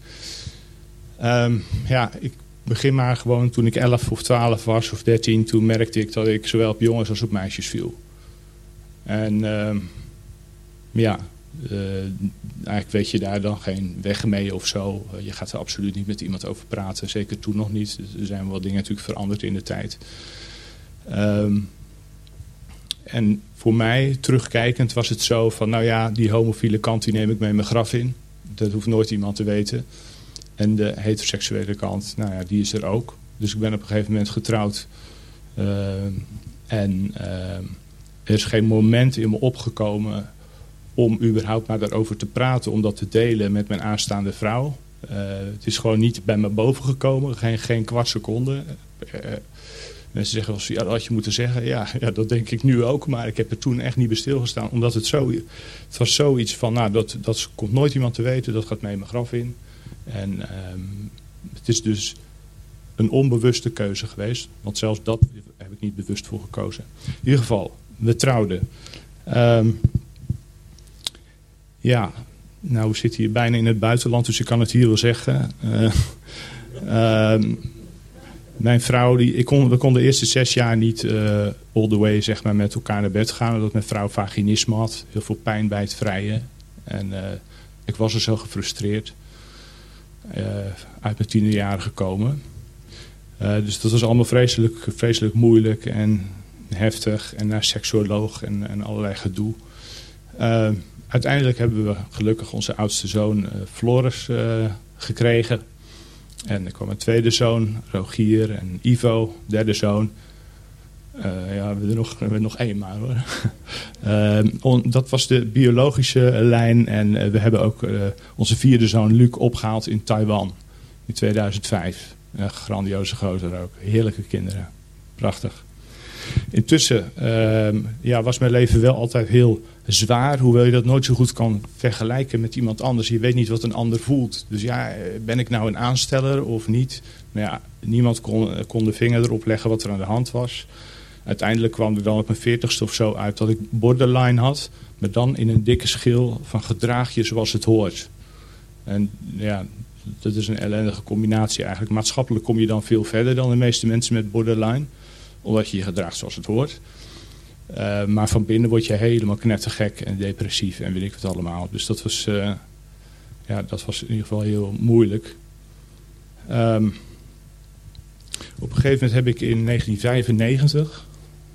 Um, ja, ik begin maar gewoon toen ik elf of twaalf was of dertien. Toen merkte ik dat ik zowel op jongens als op meisjes viel. En uh, ja... Uh, eigenlijk weet je daar dan geen weg mee of zo. Uh, je gaat er absoluut niet met iemand over praten. Zeker toen nog niet. Er zijn wel dingen natuurlijk veranderd in de tijd. Um, En voor mij, terugkijkend, was het zo van... nou ja, die homofiele kant die neem ik mee mijn graf in. Dat hoeft nooit iemand te weten. En de heteroseksuele kant, nou ja, die is er ook. Dus ik ben op een gegeven moment getrouwd. Uh, en uh, er is geen moment in me opgekomen... om überhaupt maar daarover te praten, om dat te delen met mijn aanstaande vrouw. Uh, het is gewoon niet bij me boven gekomen, geen, geen kwart seconde. Uh, mensen zeggen wel eens, ja, dat had je moeten zeggen. Ja, ja, dat denk ik nu ook, maar ik heb er toen echt niet bij stilgestaan. Omdat het zo, het was zoiets van, nou, dat, dat komt nooit iemand te weten, dat gaat mee mijn graf in. En um, het is dus een onbewuste keuze geweest, want zelfs dat heb ik niet bewust voor gekozen. In ieder geval, we trouwden. Um, Ja, nou we zitten hier bijna in het buitenland, dus ik kan het hier wel zeggen. Uh, uh, mijn vrouw, die, ik kon, we konden de eerste zes jaar niet uh, all the way zeg maar, met elkaar naar bed gaan. Omdat mijn vrouw vaginisme had, heel veel pijn bij het vrijen. En uh, ik was er zo gefrustreerd uh, uit mijn tienerjaren gekomen. Uh, dus dat was allemaal vreselijk, vreselijk moeilijk en heftig. En naar seksuoloog en, en allerlei gedoe. Uh, Uiteindelijk hebben we gelukkig onze oudste zoon uh, Floris uh, gekregen. En er kwam een tweede zoon, Rogier en Ivo, derde zoon. Uh, ja, we hebben er nog, we hebben er nog één maar hoor. uh, on, dat was de biologische lijn. En uh, we hebben ook uh, onze vierde zoon Luc opgehaald in Taiwan in tweeduizend vijf. Een grandioze gozer ook. Heerlijke kinderen. Prachtig. Intussen uh, ja, was mijn leven wel altijd heel zwaar. Hoewel je dat nooit zo goed kan vergelijken met iemand anders. Je weet niet wat een ander voelt. Dus ja, ben ik nou een aansteller of niet? Nou ja, niemand kon, kon de vinger erop leggen wat er aan de hand was. Uiteindelijk kwam er dan op mijn veertigste of zo uit dat ik borderline had. Maar dan in een dikke schil van gedraag je zoals het hoort. En ja, dat is een ellendige combinatie eigenlijk. Maatschappelijk kom je dan veel verder dan de meeste mensen met borderline. Omdat je je gedraagt zoals het hoort. Uh, maar van binnen word je helemaal knettergek en depressief en weet ik wat allemaal. Dus dat was, uh, ja, dat was in ieder geval heel moeilijk. Um, op een gegeven moment heb ik in negentien vijfennegentig...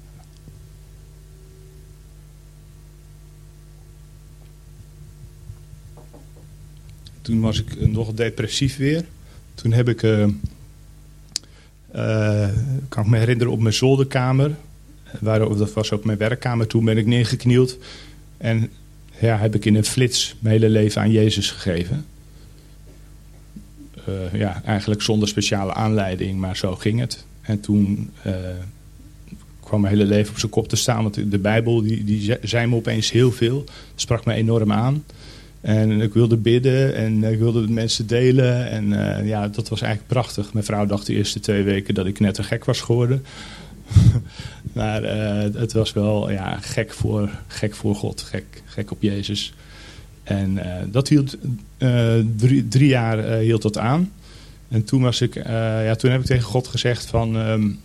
Toen was ik uh, nogal depressief weer. Toen heb ik... Uh, Uh, kan ik me herinneren op mijn zolderkamer. Waar, dat was ook mijn werkkamer. Toen ben ik neergeknield. En ja, heb ik in een flits mijn hele leven aan Jezus gegeven. Uh, ja, eigenlijk zonder speciale aanleiding. Maar zo ging het. En toen uh, kwam mijn hele leven op zijn kop te staan. Want de Bijbel die, die zei me opeens heel veel. Dat sprak me enorm aan. En ik wilde bidden en ik wilde het mensen delen. En uh, ja, dat was eigenlijk prachtig. Mijn vrouw dacht de eerste twee weken dat ik net te gek was geworden. maar uh, het was wel ja, gek, voor, gek voor God, gek, gek op Jezus. En uh, dat hield uh, drie, drie jaar uh, hield dat aan. En toen, was ik, uh, ja, toen heb ik tegen God gezegd van... Um,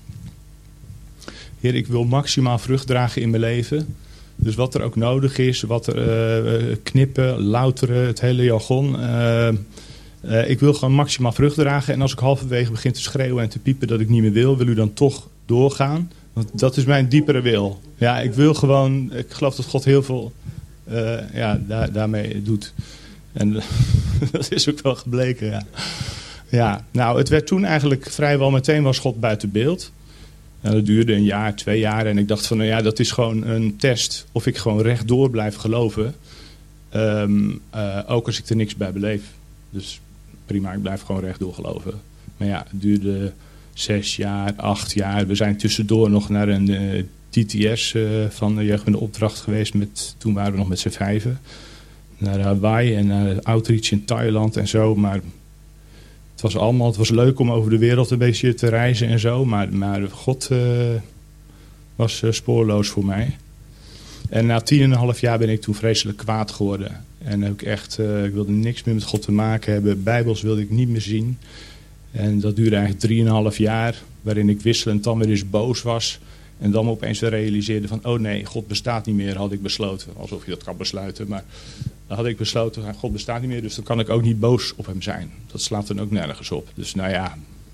Heer, ik wil maximaal vrucht dragen in mijn leven... Dus wat er ook nodig is, wat er uh, knippen, louteren, het hele jargon. Uh, uh, ik wil gewoon maximaal vrucht dragen. En als ik halverwege begin te schreeuwen en te piepen dat ik niet meer wil, wil u dan toch doorgaan? Want dat is mijn diepere wil. Ja, ik wil gewoon, ik geloof dat God heel veel uh, ja, daar, daarmee doet. En dat is ook wel gebleken, ja. Ja, nou, het werd toen eigenlijk vrijwel meteen was God buiten beeld. Nou, dat duurde een jaar, twee jaar. En ik dacht van, nou ja, dat is gewoon een test. Of ik gewoon rechtdoor blijf geloven. Um, uh, ook als ik er niks bij beleef. Dus prima, ik blijf gewoon rechtdoor geloven. Maar ja, het duurde zes jaar, acht jaar. We zijn tussendoor nog naar een uh, T T S uh, van de Jeugd met de Opdracht geweest. Met, toen waren we nog met z'n vijven. Naar Hawaii en naar Outreach in Thailand en zo. Maar... Het was allemaal, het was leuk om over de wereld een beetje te reizen en zo. Maar, maar God uh, was uh, spoorloos voor mij. En na tien en een half jaar ben ik toen vreselijk kwaad geworden. En heb ik echt, uh, ik wilde niks meer met God te maken hebben. Bijbels wilde ik niet meer zien. En dat duurde eigenlijk drieënhalf jaar. Waarin ik wisselend dan weer eens boos was. En dan opeens weer realiseerde van, oh nee, God bestaat niet meer, had ik besloten. Alsof je dat kan besluiten, maar dan had ik besloten, God bestaat niet meer, dus dan kan ik ook niet boos op hem zijn. Dat slaat dan ook nergens op. Dus nou ja,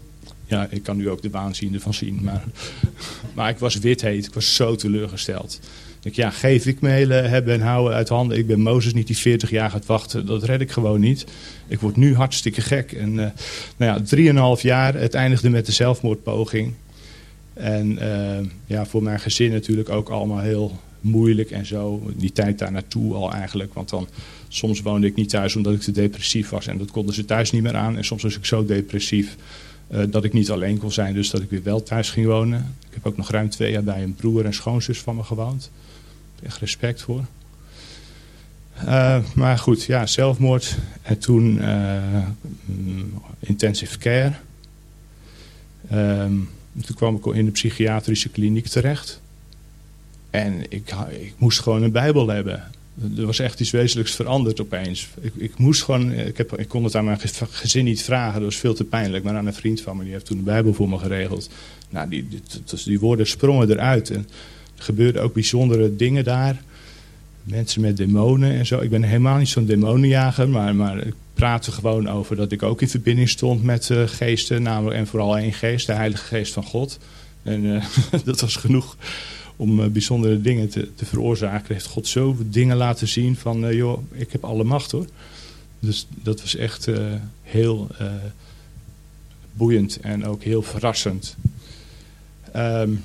ja, ik kan nu ook de waanzin ervan zien. Maar, maar ik was wit-heet. Ik was zo teleurgesteld. Ik denk, ja, geef ik mijn hele hebben en houden uit handen. Ik ben Mozes niet die veertig jaar gaat wachten. Dat red ik gewoon niet. Ik word nu hartstikke gek. En uh, nou ja, drieënhalf jaar. Het eindigde met de zelfmoordpoging. En uh, ja, voor mijn gezin natuurlijk ook allemaal heel moeilijk en zo. Die tijd daar naartoe al eigenlijk. Want dan, soms woonde ik niet thuis omdat ik te depressief was. En dat konden ze thuis niet meer aan. En soms was ik zo depressief uh, dat ik niet alleen kon zijn. Dus dat ik weer wel thuis ging wonen. Ik heb ook nog ruim twee jaar bij een broer en schoonzus van me gewoond. Echt respect voor. Uh, maar goed, ja, zelfmoord. En toen uh, intensive care. Um, toen kwam ik in de psychiatrische kliniek terecht. En ik, ik moest gewoon een Bijbel hebben. Er was echt iets wezenlijks veranderd opeens. Ik, ik moest gewoon, ik, heb, ik kon het aan mijn gezin niet vragen, dat was veel te pijnlijk. Maar aan een vriend van me, die heeft toen de Bijbel voor me geregeld. Nou, die, die, die woorden sprongen eruit. En er gebeurden ook bijzondere dingen daar. Mensen met demonen en zo. Ik ben helemaal niet zo'n demonenjager, maar, maar ik praatte gewoon over dat ik ook in verbinding stond met uh, geesten. Namelijk, en vooral één geest, de Heilige Geest van God. En uh, dat was genoeg om uh, bijzondere dingen te, te veroorzaken. Heeft God zo dingen laten zien van, uh, joh, ik heb alle macht hoor. Dus dat was echt uh, heel uh, boeiend en ook heel verrassend. Um,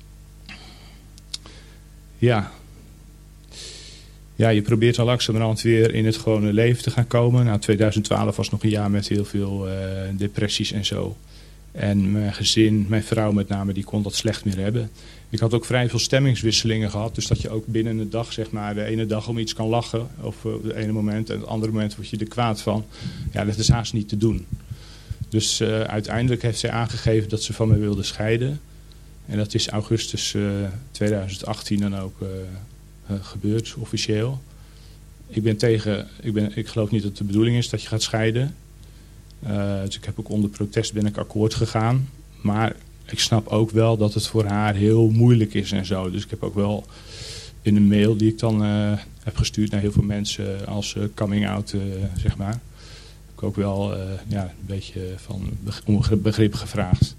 ja... Ja, je probeert al langzamerhand weer in het gewone leven te gaan komen. Nou, tweeduizend twaalf was nog een jaar met heel veel uh, depressies en zo. En mijn gezin, mijn vrouw met name, die kon dat slecht meer hebben. Ik had ook vrij veel stemmingswisselingen gehad. Dus dat je ook binnen een dag, zeg maar, de ene dag om iets kan lachen. Of uh, het ene moment en het andere moment word je er kwaad van. Ja, dat is haast niet te doen. Dus uh, uiteindelijk heeft zij aangegeven dat ze van me wilde scheiden. En dat is augustus uh, tweeduizend achttien dan ook... Uh, Uh, gebeurt officieel. Ik ben tegen, ik, ben, ik geloof niet dat het de bedoeling is dat je gaat scheiden. Uh, dus ik heb ook onder protest ben ik akkoord gegaan. Maar ik snap ook wel dat het voor haar heel moeilijk is en zo. Dus ik heb ook wel in een mail die ik dan uh, heb gestuurd naar heel veel mensen als uh, coming out, uh, zeg maar. Heb ik ook wel uh, ja, een beetje van om begrip gevraagd.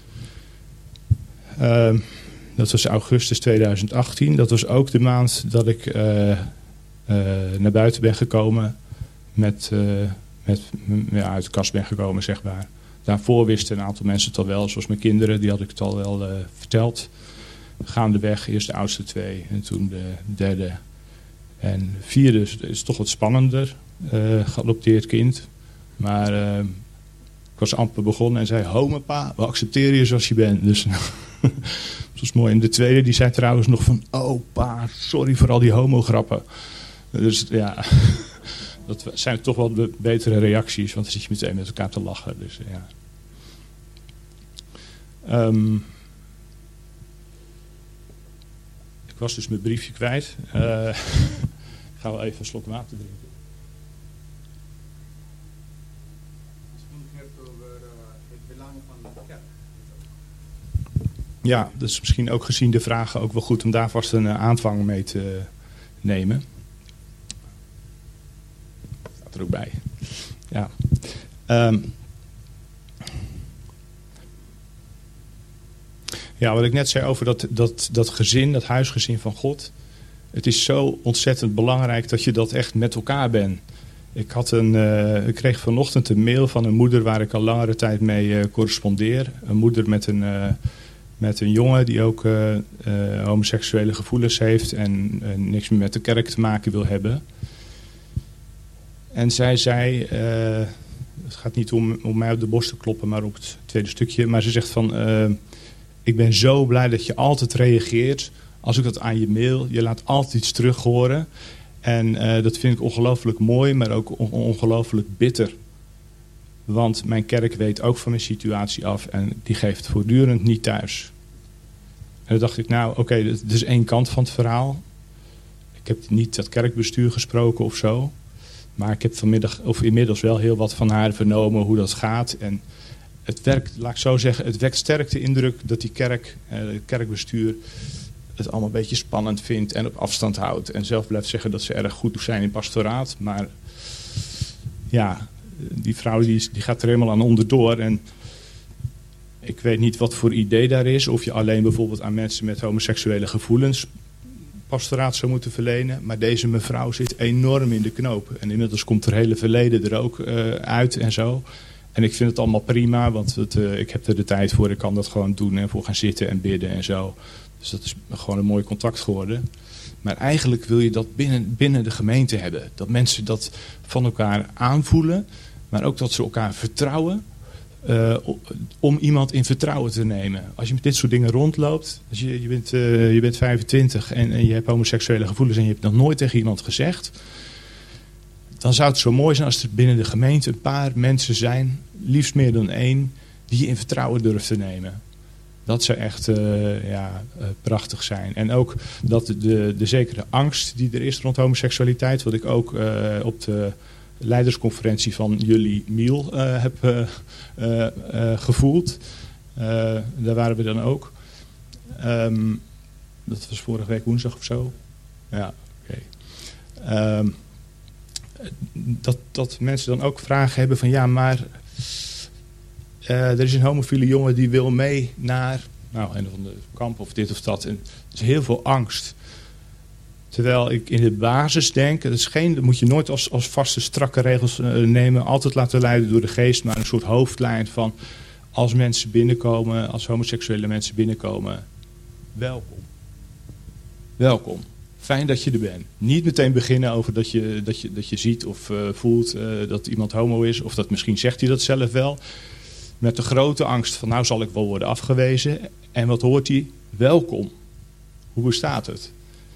Uh, Dat was augustus tweeduizend achttien. Dat was ook de maand dat ik uh, uh, naar buiten ben gekomen. Met, uh, met ja, uit de kast ben gekomen, zeg maar. Daarvoor wisten een aantal mensen het al wel. Zoals mijn kinderen, die had ik het al wel uh, verteld. Gaandeweg, eerst de oudste twee en toen de derde. En vierde is, is toch wat spannender. Uh, geadopteerd kind. Maar uh, ik was amper begonnen en zei... Ho, mijn pa, we accepteren je zoals je bent. Dus... Dat was mooi. En de tweede die zei trouwens nog van... Oh pa, sorry voor al die homo-grappen. Dus ja, dat zijn toch wel de betere reacties. Want dan zit je meteen met elkaar te lachen. Dus ja. Um, ik was dus mijn briefje kwijt. Uh, ik ga wel even een slok water drinken. Ja, dus misschien ook gezien de vragen ook wel goed om daar vast een uh, aanvang mee te nemen. Staat er ook bij. Ja. Um, ja, wat ik net zei over dat, dat, dat gezin, dat huisgezin van God. Het is zo ontzettend belangrijk dat je dat echt met elkaar bent. Ik, had een, uh, ik kreeg vanochtend een mail van een moeder waar ik al langere tijd mee uh, correspondeer. Een moeder met een... Uh, Met een jongen die ook uh, uh, homoseksuele gevoelens heeft en uh, niks meer met de kerk te maken wil hebben. En zij zei, uh, het gaat niet om, om mij op de borst te kloppen, maar op het tweede stukje. Maar ze zegt van, uh, ik ben zo blij dat je altijd reageert als ik dat aan je mail. Je laat altijd iets terug horen. En uh, dat vind ik ongelooflijk mooi, maar ook on- ongelooflijk bitter. Want mijn kerk weet ook van mijn situatie af en die geeft voortdurend niet thuis. En dan dacht ik, nou oké, okay, dat is één kant van het verhaal. Ik heb niet dat kerkbestuur gesproken of zo. Maar ik heb vanmiddag, of inmiddels wel heel wat van haar vernomen hoe dat gaat. En het werkt, laat ik zo zeggen, het wekt sterk de indruk dat die kerk, het kerkbestuur het allemaal een beetje spannend vindt en op afstand houdt. En zelf blijft zeggen dat ze erg goed zijn in pastoraat. Maar ja... Die vrouw die, die gaat er helemaal aan onderdoor. En Ik weet niet wat voor idee daar is. Of je alleen bijvoorbeeld aan mensen met homoseksuele gevoelens pastoraat zou moeten verlenen. Maar deze mevrouw zit enorm in de knoop. En inmiddels komt haar hele verleden er ook uh, uit en zo. En ik vind het allemaal prima, want het, uh, ik heb er de tijd voor. Ik kan dat gewoon doen en voor gaan zitten en bidden en zo. Dus dat is gewoon een mooi contact geworden. Maar eigenlijk wil je dat binnen, binnen de gemeente hebben. Dat mensen dat van elkaar aanvoelen. Maar ook dat ze elkaar vertrouwen. Uh, om iemand in vertrouwen te nemen. Als je met dit soort dingen rondloopt. Als je, je, bent, uh, je bent vijfentwintig en, en je hebt homoseksuele gevoelens. En je hebt nog nooit tegen iemand gezegd. Dan zou het zo mooi zijn als er binnen de gemeente een paar mensen zijn. Liefst meer dan één. Die je in vertrouwen durft te nemen. Dat zou echt uh, ja, uh, prachtig zijn. En ook dat de, de zekere angst die er is rond homoseksualiteit. Wat ik ook uh, op de leidersconferentie van jullie Miel uh, heb uh, uh, uh, gevoeld. Uh, daar waren we dan ook. Um, dat was vorige week woensdag of zo. Ja, oké. Okay. Um, dat, dat mensen dan ook vragen hebben van ja, maar uh, er is een homofiele jongen die wil mee naar nou, een van de kamp of dit of dat. En er is heel veel angst. Terwijl ik in de basis denk, dat, is geen, dat moet je nooit als, als vaste strakke regels uh, nemen. Altijd laten leiden door de geest, maar een soort hoofdlijn van als mensen binnenkomen, als homoseksuele mensen binnenkomen, welkom. Welkom. Fijn dat je er bent. Niet meteen beginnen over dat je, dat je, dat je ziet of uh, voelt uh, dat iemand homo is. Of dat misschien zegt hij dat zelf wel. Met de grote angst van nou zal ik wel worden afgewezen. En wat hoort hij? Welkom. Hoe bestaat het?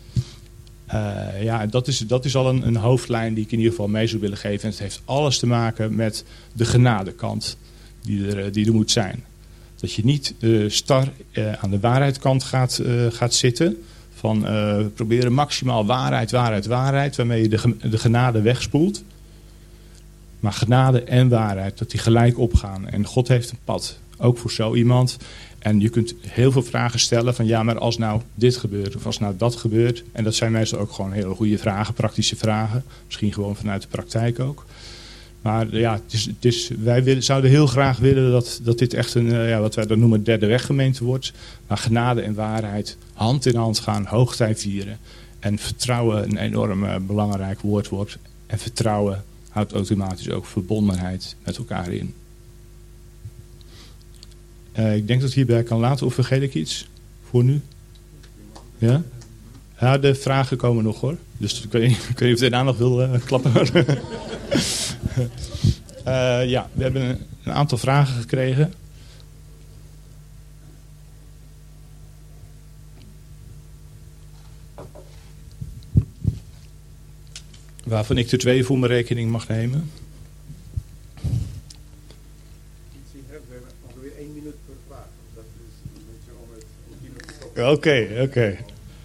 Uh, ja, dat is, dat is al een, een hoofdlijn die ik in ieder geval mee zou willen geven. En het heeft alles te maken met de genadekant die er, die er moet zijn. Dat je niet uh, star uh, aan de waarheidskant gaat, uh, gaat zitten. Van uh, proberen maximaal waarheid, waarheid, waarheid. Waarmee je de, de genade wegspoelt. Maar genade en waarheid, dat die gelijk opgaan. En God heeft een pad. Ook voor zo iemand. En je kunt heel veel vragen stellen van ja, maar als nou dit gebeurt of als nou dat gebeurt. En dat zijn meestal ook gewoon hele goede vragen, praktische vragen. Misschien gewoon vanuit de praktijk ook. Maar ja, het is, het is, wij willen, zouden heel graag willen dat, dat dit echt een, ja, wat wij dan noemen, derde weggemeente wordt. Maar genade en waarheid hand in hand gaan, hoogtij vieren. En vertrouwen een enorm uh, belangrijk woord wordt. En vertrouwen houdt automatisch ook verbondenheid met elkaar in. Uh, ik denk dat ik hierbij kan laten. Of vergeet ik iets voor nu? Ja? Ja, de vragen komen nog hoor. Dus ik weet niet of je daarna nog wil uh, klappen. uh, ja, we hebben een, een aantal vragen gekregen. Waarvan ik er twee voor mijn rekening mag nemen. Oké, okay, oké. Okay.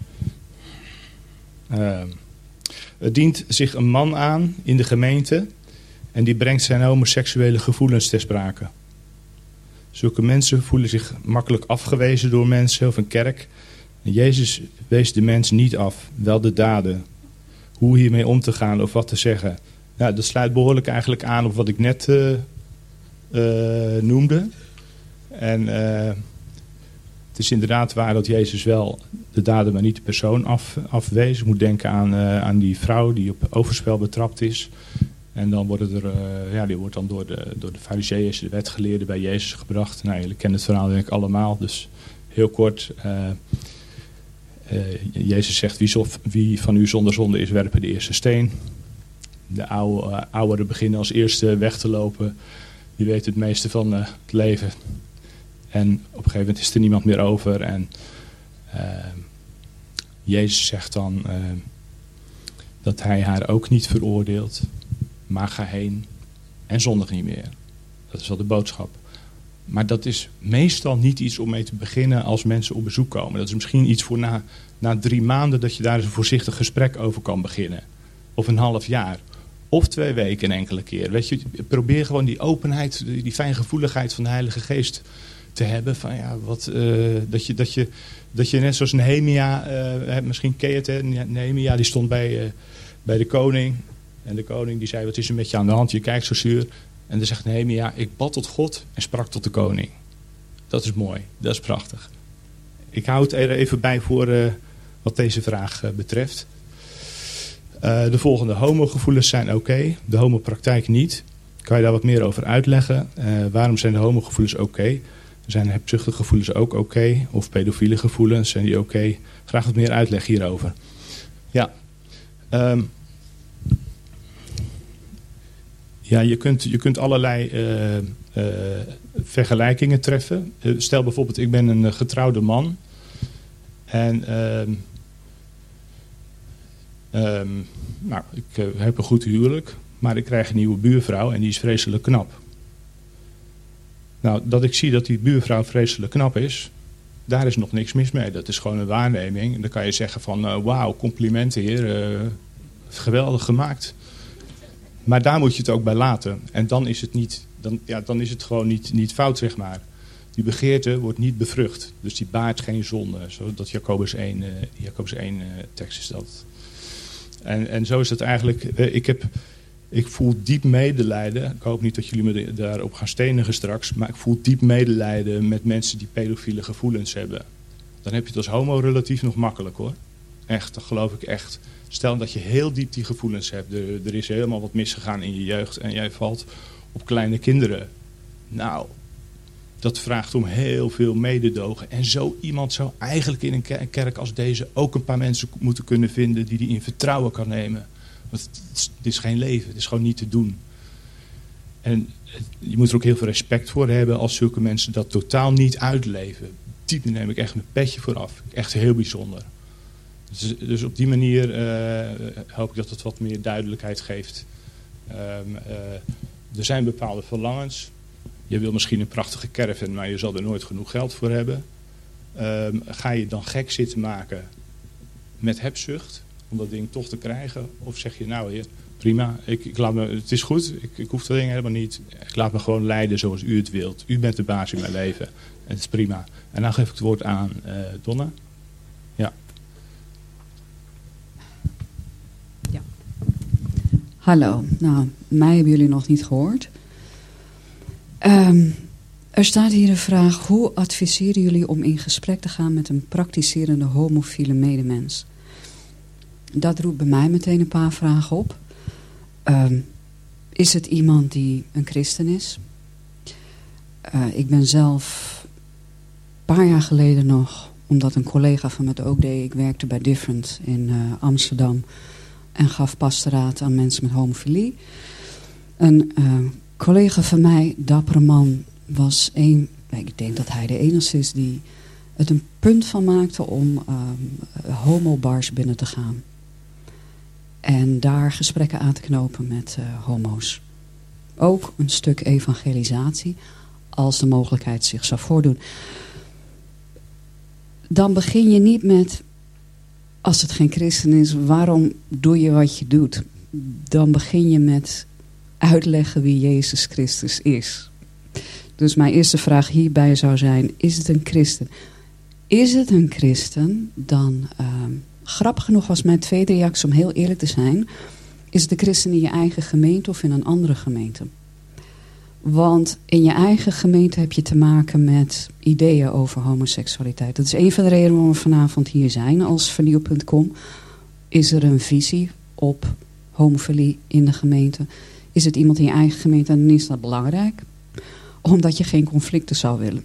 Uh, er dient zich een man aan in de gemeente en die brengt zijn homoseksuele gevoelens ter sprake. Zulke mensen voelen zich makkelijk afgewezen door mensen of een kerk. En Jezus wees de mens niet af, wel de daden. Hoe hiermee om te gaan of wat te zeggen. Ja, dat sluit behoorlijk eigenlijk aan op wat ik net uh, uh, noemde. En uh, het is inderdaad waar dat Jezus wel de daden, maar niet de persoon af, afwees. Je moet denken aan, uh, aan die vrouw die op overspel betrapt is. En dan wordt er, uh, ja, die wordt dan door de, door de farizeeën, de wetgeleerden, bij Jezus gebracht. Nou, jullie kennen het verhaal denk ik allemaal. Dus heel kort. Uh, uh, Jezus zegt, wie, zo, wie van u zonder zonde is, werpen de eerste steen. De oude, uh, ouderen beginnen als eerste weg te lopen. Die weten het meeste van uh, het leven. En op een gegeven moment is er niemand meer over. En uh, Jezus zegt dan uh, dat hij haar ook niet veroordeelt. Maar ga heen en zondig niet meer. Dat is wel de boodschap. Maar dat is meestal niet iets om mee te beginnen als mensen op bezoek komen. Dat is misschien iets voor na, na drie maanden dat je daar eens een voorzichtig gesprek over kan beginnen. Of een half jaar. Of twee weken een enkele keer. Weet je, probeer gewoon die openheid, die fijngevoeligheid van de Heilige Geest te hebben. Van, ja, wat, uh, dat, je, dat, je, dat je net zoals Nehemia, uh, misschien ken je het, hè? Nehemia die stond bij, uh, bij de koning. En de koning die zei, wat is er met je aan de hand? Je kijkt zo zuur. En dan zegt Nehemia, ik bad tot God en sprak tot de koning. Dat is mooi. Dat is prachtig. Ik hou het er even bij voor uh, wat deze vraag uh, betreft. Uh, de volgende. Homogevoelens zijn oké. Okay, de homopraktijk niet. Kan je daar wat meer over uitleggen? Uh, waarom zijn de homogevoelens oké? Okay? Zijn hebzuchtige gevoelens ook oké? Okay? Of pedofiele gevoelens, zijn die oké? Okay? Graag wat meer uitleg hierover. Ja. Um, ja, je kunt, je kunt allerlei uh, uh, vergelijkingen treffen. Uh, stel bijvoorbeeld, ik ben een getrouwde man. En um, um, nou, ik uh, heb een goed huwelijk. Maar ik krijg een nieuwe buurvrouw en die is vreselijk knap. Nou, dat ik zie dat die buurvrouw vreselijk knap is, daar is nog niks mis mee. Dat is gewoon een waarneming. En dan kan je zeggen van, uh, wauw, complimenten heer, uh, geweldig gemaakt. Maar daar moet je het ook bij laten. En dan is het, niet, dan, ja, dan is het gewoon niet, niet fout, zeg maar. Die begeerte wordt niet bevrucht. Dus die baart geen zonde. Zodat Jacobus één, uh, Jacobus één uh, tekst is dat. En, en zo is het eigenlijk. Uh, ik heb... Ik voel diep medelijden. Ik hoop niet dat jullie me daarop gaan stenigen straks. Maar ik voel diep medelijden met mensen die pedofiele gevoelens hebben. Dan heb je het als homo relatief nog makkelijk hoor. Echt, dat geloof ik echt. Stel dat je heel diep die gevoelens hebt. Er, er is helemaal wat misgegaan in je jeugd. En jij valt op kleine kinderen. Nou, dat vraagt om heel veel mededogen. En zo iemand zou eigenlijk in een kerk als deze ook een paar mensen moeten kunnen vinden die die in vertrouwen kan nemen. Want het is geen leven, het is gewoon niet te doen. En je moet er ook heel veel respect voor hebben als zulke mensen dat totaal niet uitleven. Die neem ik echt mijn petje voor af. Echt heel bijzonder. Dus, dus op die manier uh, hoop ik dat het wat meer duidelijkheid geeft. Um, uh, er zijn bepaalde verlangens. Je wil misschien een prachtige caravan, maar je zal er nooit genoeg geld voor hebben. Um, ga je dan gek zitten maken met hebzucht om dat ding toch te krijgen? Of zeg je, nou heer, prima, ik, ik laat me, het is goed, ik, ik hoef dat ding helemaal niet. Ik laat me gewoon leiden zoals u het wilt. U bent de baas in mijn leven. En het is prima. En dan geef ik het woord aan uh, Donna. Ja. Ja. Hallo, nou, mij hebben jullie nog niet gehoord. Um, er staat hier een vraag, hoe adviseren jullie om in gesprek te gaan met een praktiserende homofiele medemens? Dat roept bij mij meteen een paar vragen op. Um, is het iemand die een christen is? Uh, ik ben zelf een paar jaar geleden nog, omdat een collega van me het ook deed, ik werkte bij Different in uh, Amsterdam en gaf pastoraat aan mensen met homofilie. Een uh, collega van mij, dappere man, was een, ik denk dat hij de enige is die het een punt van maakte om um, homobars binnen te gaan. En daar gesprekken aan te knopen met uh, homo's. Ook een stuk evangelisatie, als de mogelijkheid zich zou voordoen. Dan begin je niet met, als het geen christen is, waarom doe je wat je doet? Dan begin je met uitleggen wie Jezus Christus is. Dus mijn eerste vraag hierbij zou zijn, is het een christen? Is het een christen, dan... Uh, Grappig genoeg was mijn tweede reactie, om heel eerlijk te zijn, is het de christen in je eigen gemeente of in een andere gemeente? Want in je eigen gemeente heb je te maken met ideeën over homoseksualiteit. Dat is een van de redenen waarom we vanavond hier zijn als vernieuw punt com. Is er een visie op homofilie in de gemeente? Is het iemand in je eigen gemeente en dan is dat belangrijk? Omdat je geen conflicten zou willen.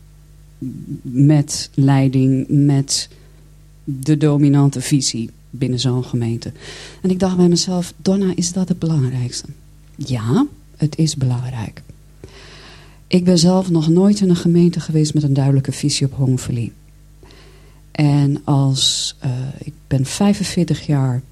Met leiding, met de dominante visie binnen zo'n gemeente. En ik dacht bij mezelf, Donna, is dat het belangrijkste? Ja, het is belangrijk. Ik ben zelf nog nooit in een gemeente geweest met een duidelijke visie op homofilie. En als, uh, ik ben vijfenveertig jaar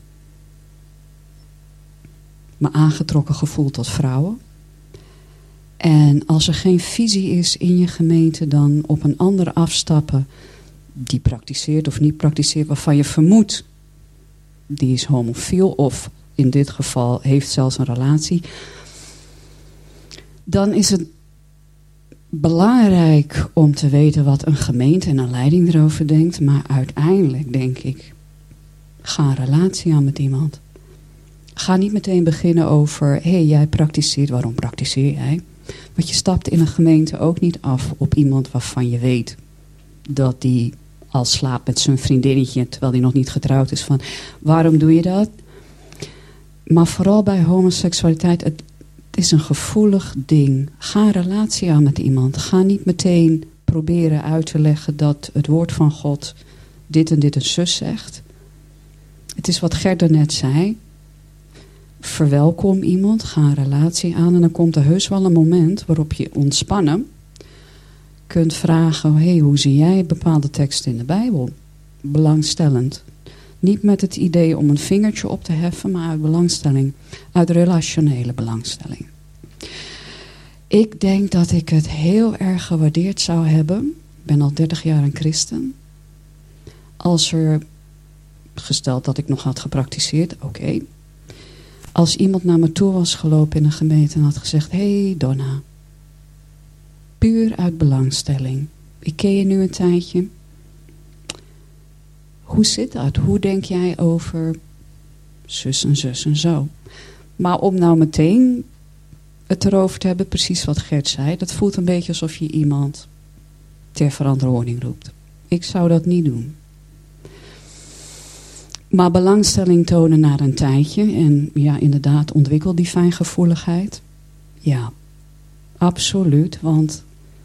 me aangetrokken gevoeld tot vrouwen. En als er geen visie is in je gemeente, dan op een ander afstappen die praktiseert of niet praktiseert, waarvan je vermoedt, die is homofiel of in dit geval heeft zelfs een relatie, dan is het belangrijk om te weten wat een gemeente en een leiding erover denkt. Maar uiteindelijk denk ik, ga een relatie aan met iemand. Ga niet meteen beginnen over, hé, hey, jij praktiseert, waarom praktiseer jij? Want je stapt in een gemeente ook niet af op iemand waarvan je weet dat die al slaapt met zijn vriendinnetje terwijl die nog niet getrouwd is. Van, waarom doe je dat? Maar vooral bij homoseksualiteit, het, het is een gevoelig ding. Ga een relatie aan met iemand. Ga niet meteen proberen uit te leggen dat het woord van God dit en dit en zus zegt. Het is wat Gert net zei. Verwelkom iemand, ga een relatie aan en dan komt er heus wel een moment waarop je ontspannen kunt vragen, hey, hoe zie jij bepaalde teksten in de Bijbel? Belangstellend. Niet met het idee om een vingertje op te heffen, maar uit belangstelling. Uit relationele belangstelling. Ik denk dat ik het heel erg gewaardeerd zou hebben. Ik ben al dertig jaar een christen. Als er, gesteld dat ik nog had gepraktiseerd, oké. Okay. Als iemand naar me toe was gelopen in een gemeente en had gezegd, hey Donna. Puur uit belangstelling. Ik ken je nu een tijdje. Hoe zit dat? Hoe denk jij over zus en zus en zo? Maar om nou meteen het erover te hebben, precies wat Gert zei. Dat voelt een beetje alsof je iemand ter verantwoording roept. Ik zou dat niet doen. Maar belangstelling tonen na een tijdje. En ja, inderdaad, ontwikkel die fijngevoeligheid. Ja, absoluut. Want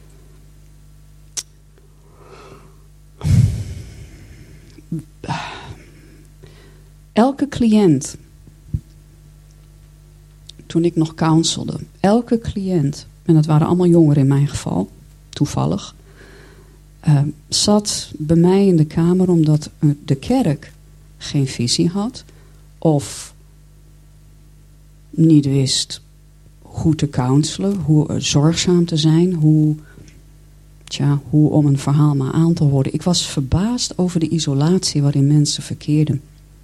elke cliënt, toen ik nog counselde, elke cliënt, en dat waren allemaal jongeren in mijn geval, toevallig, uh, zat bij mij in de kamer omdat de kerk geen visie had of niet wist hoe te counselen, hoe zorgzaam te zijn, hoe, tja, hoe om een verhaal maar aan te horen. Ik was verbaasd over de isolatie waarin mensen verkeerden.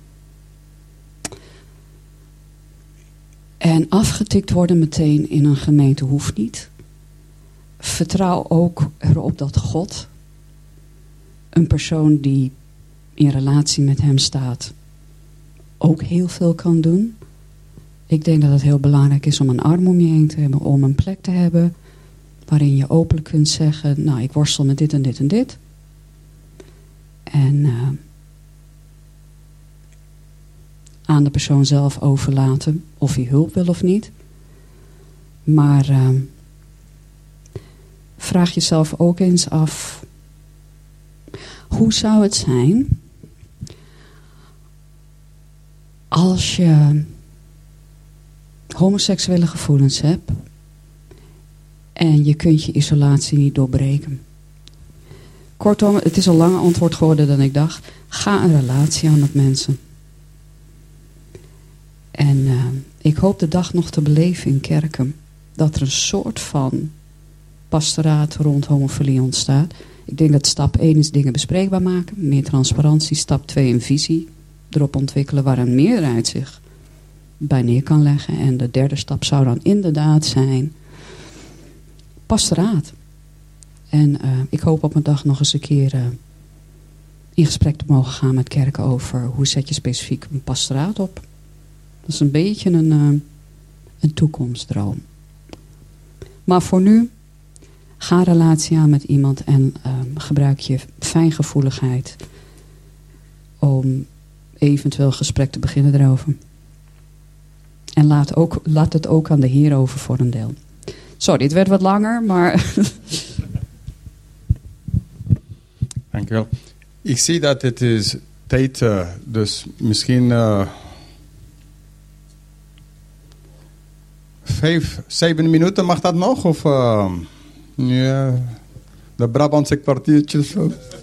En afgetikt worden meteen in een gemeente hoeft niet. Vertrouw ook erop dat God, een persoon die in relatie met hem staat, ook heel veel kan doen. Ik denk dat het heel belangrijk is om een arm om je heen te hebben, om een plek te hebben waarin je openlijk kunt zeggen, nou, ik worstel met dit en dit en dit. En uh, aan de persoon zelf overlaten of hij hulp wil of niet. Maar uh, vraag jezelf ook eens af, hoe zou het zijn als je homoseksuele gevoelens hebt en je kunt je isolatie niet doorbreken? Kortom, het is een langer antwoord geworden dan ik dacht. Ga een relatie aan met mensen. En uh, ik hoop de dag nog te beleven in kerken dat er een soort van pastoraat rond homofilie ontstaat. Ik denk dat stap één is dingen bespreekbaar maken, meer transparantie. Stap twee een visie erop ontwikkelen waar een meerderheid zich bij neer kan leggen. En de derde stap zou dan inderdaad zijn pastoraat. En uh, ik hoop op een dag nog eens een keer uh, in gesprek te mogen gaan met kerken over hoe zet je specifiek een pastoraat op. Dat is een beetje een, uh, een toekomstdroom. Maar voor nu, ga een relatie aan met iemand en uh, gebruik je fijngevoeligheid om eventueel gesprek te beginnen erover. En laat, ook, laat het ook aan de Heer over voor een deel. Sorry, het werd wat langer, maar Dankjewel. Ik zie dat het is tijd, uh, dus misschien uh, vijf, zeven minuten, mag dat nog? Of uh, ja, de Brabantse kwartiertjes?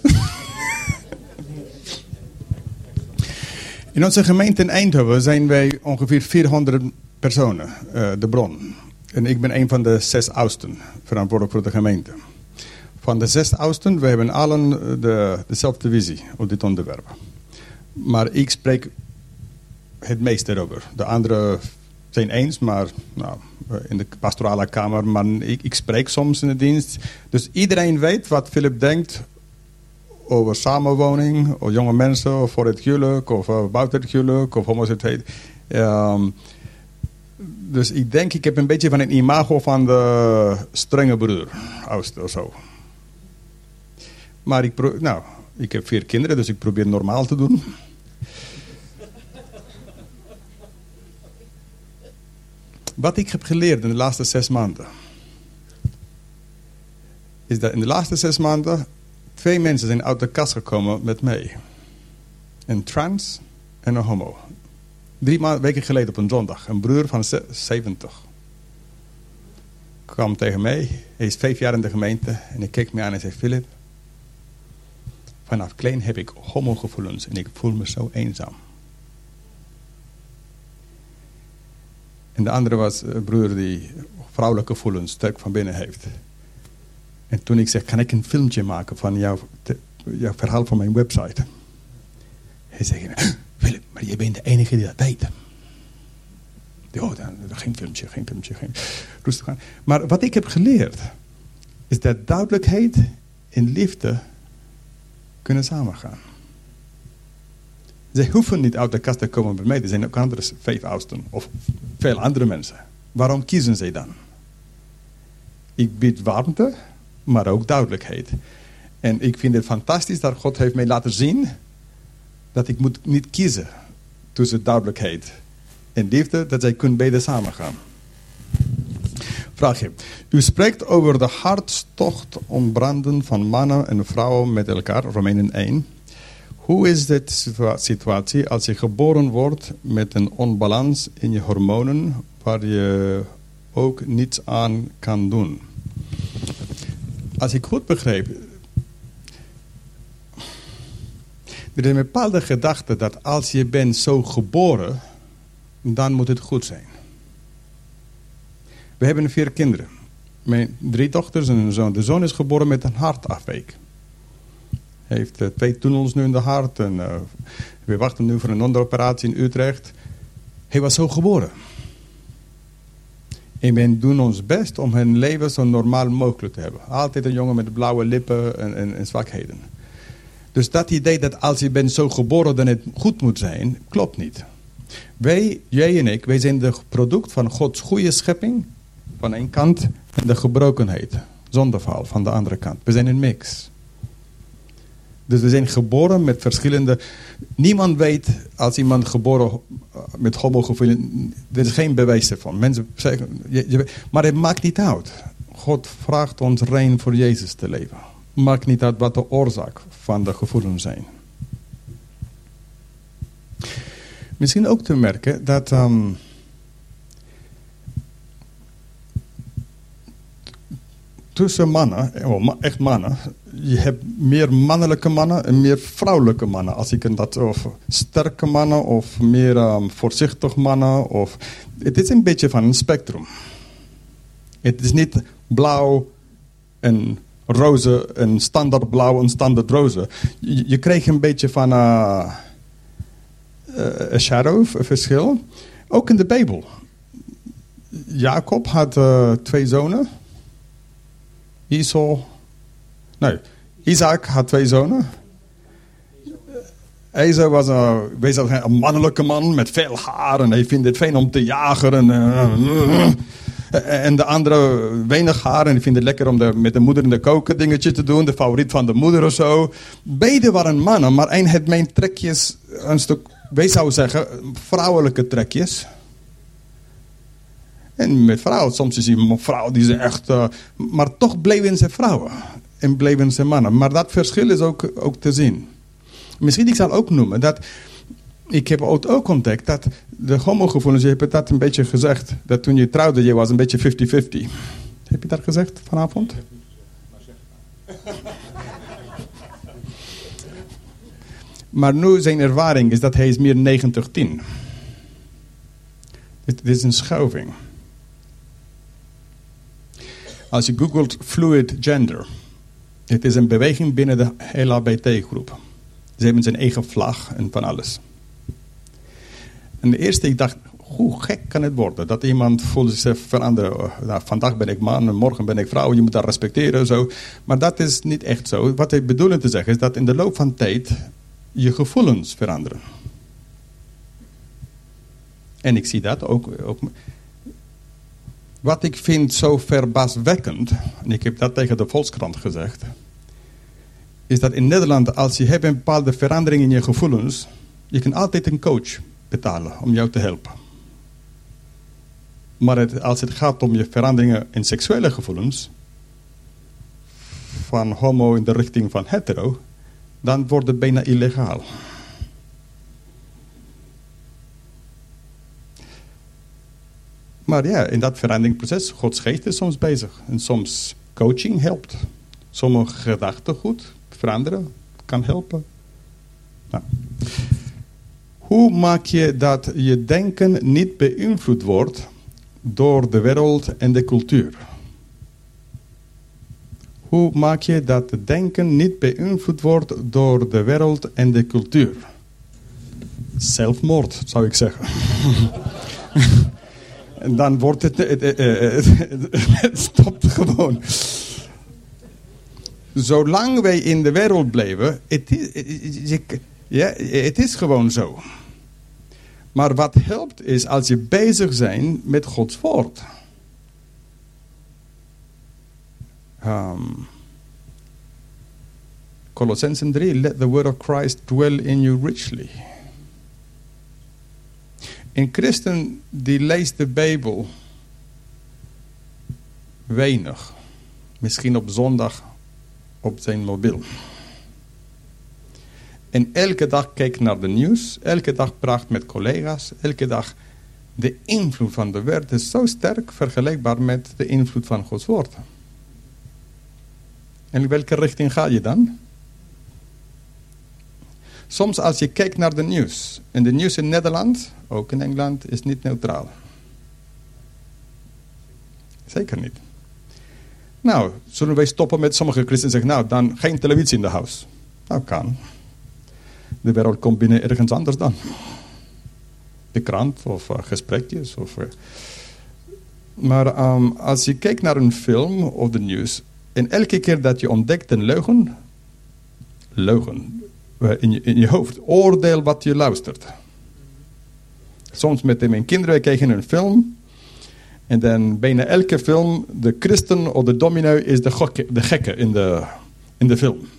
In onze gemeente in Eindhoven zijn wij ongeveer vierhonderd personen, uh, de bron. En ik ben een van de zes oudsten, verantwoordelijk voor de gemeente. Van de zes oudsten, we hebben allen de, dezelfde visie op dit onderwerp. Maar ik spreek het meest erover. De anderen zijn eens, maar nou, in de pastorale kamer. Maar ik, ik spreek soms in de dienst. Dus iedereen weet wat Philip denkt over samenwoning, of jonge mensen, of voor het huwelijk, of uh, buiten het huwelijk, of homoseksualiteit. Um, Dus ik denk, ik heb een beetje van een imago van de strenge broer. Oudste of zo. Maar ik, pro- nou, ik heb vier kinderen, dus ik probeer normaal te doen. Wat ik heb geleerd in de laatste zes maanden. Is dat in de laatste zes maanden twee mensen zijn uit de kast gekomen met mij. Een trans en een homo. Drie ma- weken geleden op een zondag. Een broer van ze- zeventig. Kwam tegen mij. Hij is vijf jaar in de gemeente. En hij keek me aan en zei: Philip, vanaf klein heb ik homogevoelens. En ik voel me zo eenzaam. En de andere was een broer die vrouwelijke gevoelens sterk van binnen heeft. En toen ik zeg, kan ik een filmpje maken van jouw, te, jouw verhaal van mijn website? Hij zei, Philip, maar je bent de enige die dat weet. Oh, dan, geen filmpje, geen filmpje, geen... Rustig aan. Maar wat ik heb geleerd, is dat duidelijkheid en liefde kunnen samengaan. Ze hoeven niet uit de kast te komen bij mij. Er zijn ook andere vijf oudsten. Of veel andere mensen. Waarom kiezen zij dan? Ik bied warmte, maar ook duidelijkheid. En ik vind het fantastisch dat God heeft mij laten zien dat ik moet niet kiezen tussen duidelijkheid en liefde, dat zij kunnen beide samengaan. Vraag je. U spreekt over de hartstocht ontbranden van mannen en vrouwen met elkaar, Romeinen één. Hoe is dit situatie als je geboren wordt met een onbalans in je hormonen waar je ook niets aan kan doen? Als ik goed begreep, er is een bepaalde gedachte dat als je bent zo geboren, dan moet het goed zijn. We hebben vier kinderen. Mijn drie dochters en een zoon. De zoon is geboren met een hartafwijking. Hij heeft uh, twee tunnels nu in de hart. En uh, we wachten nu voor een onderoperatie in Utrecht. Hij was zo geboren. En we doen ons best om hun leven zo normaal mogelijk te hebben. Altijd een jongen met blauwe lippen en, en, en zwakheden. Dus dat idee dat als je bent zo geboren dat het goed moet zijn, klopt niet. Wij, jij en ik, wij zijn het product van Gods goede schepping van één kant en de gebrokenheid, zondeval van de andere kant. We zijn een mix. Dus we zijn geboren met verschillende... Niemand weet als iemand geboren met homogevoelens... Er is geen bewijs ervan. Mensen zeggen... Je, je, maar het maakt niet uit. God vraagt ons rein voor Jezus te leven. Maakt niet uit wat de oorzaak van de gevoelens zijn. Misschien ook te merken dat... Um, tussen mannen, oh, echt mannen, je hebt meer mannelijke mannen en meer vrouwelijke mannen. Als ik dat, of sterke mannen of meer um, voorzichtig mannen. Of, het is een beetje van een spectrum. Het is niet blauw en roze en standaard blauw en standaard roze. Je, je krijgt een beetje van een uh, uh, shadow, een verschil. Ook in de Bijbel. Jacob had uh, twee zonen. Esau, nee, Isaac had twee zonen. Esau was een, een mannelijke man met veel haar en hij vindt het fijn om te jagen. En, uh, en de andere weinig haar en hij vindt het lekker om de, met de moeder in de koken dingetje te doen. De favoriet van de moeder of zo. Beide waren mannen, maar één had mijn trekjes, een stuk, wij zouden zeggen, vrouwelijke trekjes. En met vrouwen, soms is een vrouw die ze echt... Uh, maar toch bleven ze vrouwen. En bleven ze mannen. Maar dat verschil is ook, ook te zien. Misschien ik zal ook noemen dat... Ik heb ook ontdekt dat de homogevoelens... Je hebt dat een beetje gezegd. Dat toen je trouwde, je was een beetje vijftig vijftig. Heb je dat gezegd vanavond? Maar nu zijn ervaring is dat hij is meer negentig tien. Het is een schuiving. Als je googelt fluid gender. Het is een beweging binnen de L H B T-groep. Ze hebben zijn eigen vlag en van alles. En de eerste ik dacht, hoe gek kan het worden? Dat iemand voelt zich veranderen. Nou, vandaag ben ik man en morgen ben ik vrouw. Je moet dat respecteren. Zo. Maar dat is niet echt zo. Wat ik bedoel te zeggen is dat in de loop van tijd je gevoelens veranderen. En ik zie dat ook. ook Wat ik vind zo verbazwekkend, en ik heb dat tegen de Volkskrant gezegd, is dat in Nederland, als je hebt een bepaalde verandering in je gevoelens, je kan altijd een coach betalen om jou te helpen. Maar het, als het gaat om je veranderingen in seksuele gevoelens, van homo in de richting van hetero, dan wordt het bijna illegaal. Maar ja, in dat veranderingsproces, Gods geest is soms bezig. En soms coaching helpt. Sommige gedachtegoed veranderen kan helpen. Nou. Hoe maak je dat je denken niet beïnvloed wordt door de wereld en de cultuur? Hoe maak je dat het denken niet beïnvloed wordt door de wereld en de cultuur? Zelfmoord, zou ik zeggen. En dan wordt het, het, het, het, het stopt gewoon. Zolang wij in de wereld blijven, het is, het, ja, het is gewoon zo. Maar wat helpt is als je bezig bent met Gods woord. Um, Colossensen drie, let the word of Christ dwell in you richly. Een christen die leest de Bijbel weinig. Misschien op zondag op zijn mobiel. En elke dag kijkt naar de nieuws. Elke dag praat met collega's. Elke dag de invloed van de wereld is zo sterk vergelijkbaar met de invloed van Gods woord. En in welke richting ga je dan? Soms als je kijkt naar de nieuws. En de nieuws in Nederland, ook in Engeland, is niet neutraal. Zeker niet. Nou, zullen wij stoppen met sommige christenen zeggen, nou, dan geen televisie in de huis. Nou, kan. De wereld komt binnen ergens anders dan. De krant of uh, gesprekjes. Of, uh. Maar um, als je kijkt naar een film of de nieuws, en elke keer dat je ontdekt een leugen, leugen, In je, in je hoofd. Oordeel wat je luistert. Soms met mijn kinderen, we kijken een film. En dan bijna elke film, de christen of de dominee is de, gokke, de gekke in de, in de film.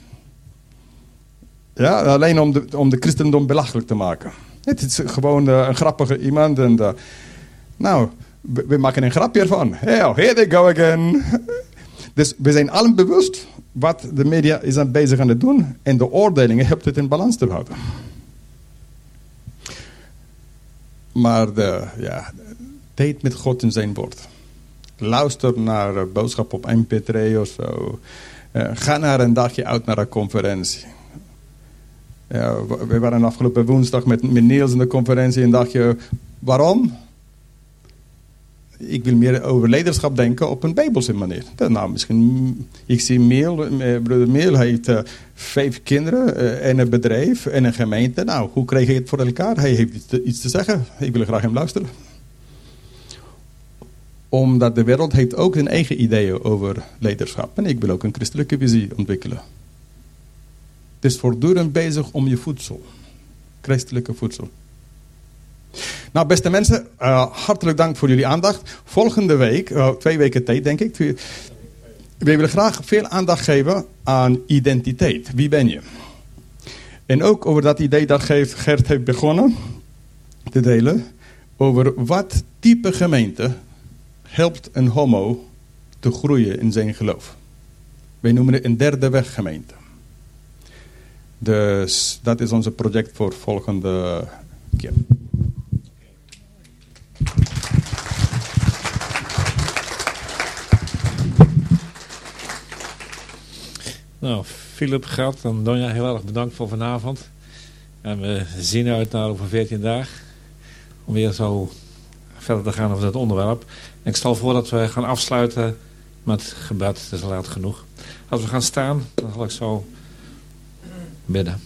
Ja, alleen om de, om de christendom belachelijk te maken. Het is gewoon uh, een grappige iemand. En de, nou, we, we maken een grapje ervan. Hey, here they go again. Dus we zijn allen bewust wat de media is aan bezig aan het doen. En de oordelingen helpt het in balans te houden. Maar de, ja, tijd met God in zijn woord. Luister naar een boodschap op M P drie of zo. Uh, ga naar een dagje uit naar een conferentie. Ja, we waren afgelopen woensdag met, met Niels in de conferentie en dacht je, waarom? Ik wil meer over leiderschap denken op een bijbelse manier. Nou, misschien, ik zie Meel, broeder Meel heeft uh, vijf kinderen uh, en een bedrijf en een gemeente. Nou, hoe krijg je het voor elkaar? Hij heeft iets te, iets te zeggen. Ik wil graag hem luisteren. Omdat de wereld heeft ook zijn eigen ideeën over leiderschap. En ik wil ook een christelijke visie ontwikkelen. Het is voortdurend bezig om je voedsel. Christelijke voedsel. Nou, beste mensen, uh, hartelijk dank voor jullie aandacht. Volgende week, uh, twee weken tijd denk ik. We willen graag veel aandacht geven aan identiteit. Wie ben je? En ook over dat idee dat Gert heeft begonnen te delen. Over wat type gemeente helpt een homo te groeien in zijn geloof. Wij noemen het een derde weg gemeente. Dus dat is ons project voor volgende keer. Nou, Philip, Gert en Donja, heel erg bedankt voor vanavond. En we zien uit naar over veertien dagen. Om weer zo verder te gaan over het onderwerp. En ik stel voor dat we gaan afsluiten met gebed. Het is laat genoeg. Als we gaan staan, dan zal ik zo bidden.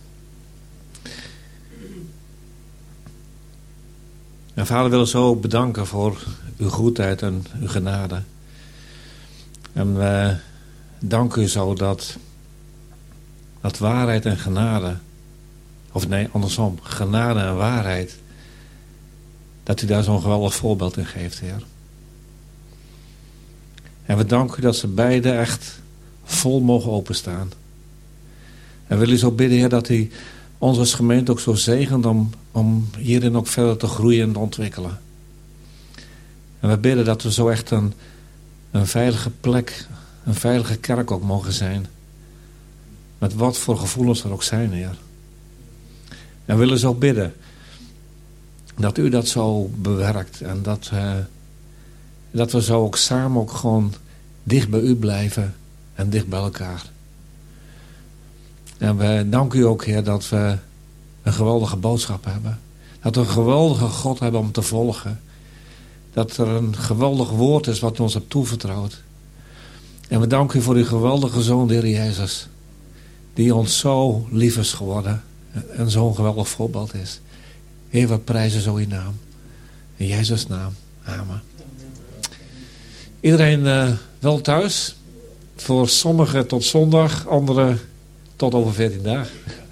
En vader, we willen zo bedanken voor uw goedheid en uw genade. En we danken u zo dat, dat waarheid en genade, of nee, andersom, genade en waarheid, dat u daar zo'n geweldig voorbeeld in geeft, Heer. En we danken u dat ze beide echt vol mogen openstaan. En we willen u zo bidden, Heer, dat u ons als gemeente ook zo zegent om, om hierin ook verder te groeien en te ontwikkelen. En we bidden dat we zo echt een, een veilige plek, een veilige kerk ook mogen zijn. Met wat voor gevoelens er ook zijn, Heer. En we willen zo bidden dat u dat zo bewerkt. En dat, uh, dat we zo ook samen ook gewoon dicht bij u blijven en dicht bij elkaar. En we danken u ook, Heer, dat we een geweldige boodschap hebben. Dat we een geweldige God hebben om te volgen. Dat er een geweldig woord is wat u ons hebt toevertrouwd. En we danken u voor uw geweldige Zoon, de Heer Jezus. Die ons zo lief is geworden. En zo'n geweldig voorbeeld is. Heer, we prijzen zo uw naam. In Jezus' naam. Amen. Iedereen uh, wel thuis. Voor sommigen tot zondag. Anderen tot over veertien dagen.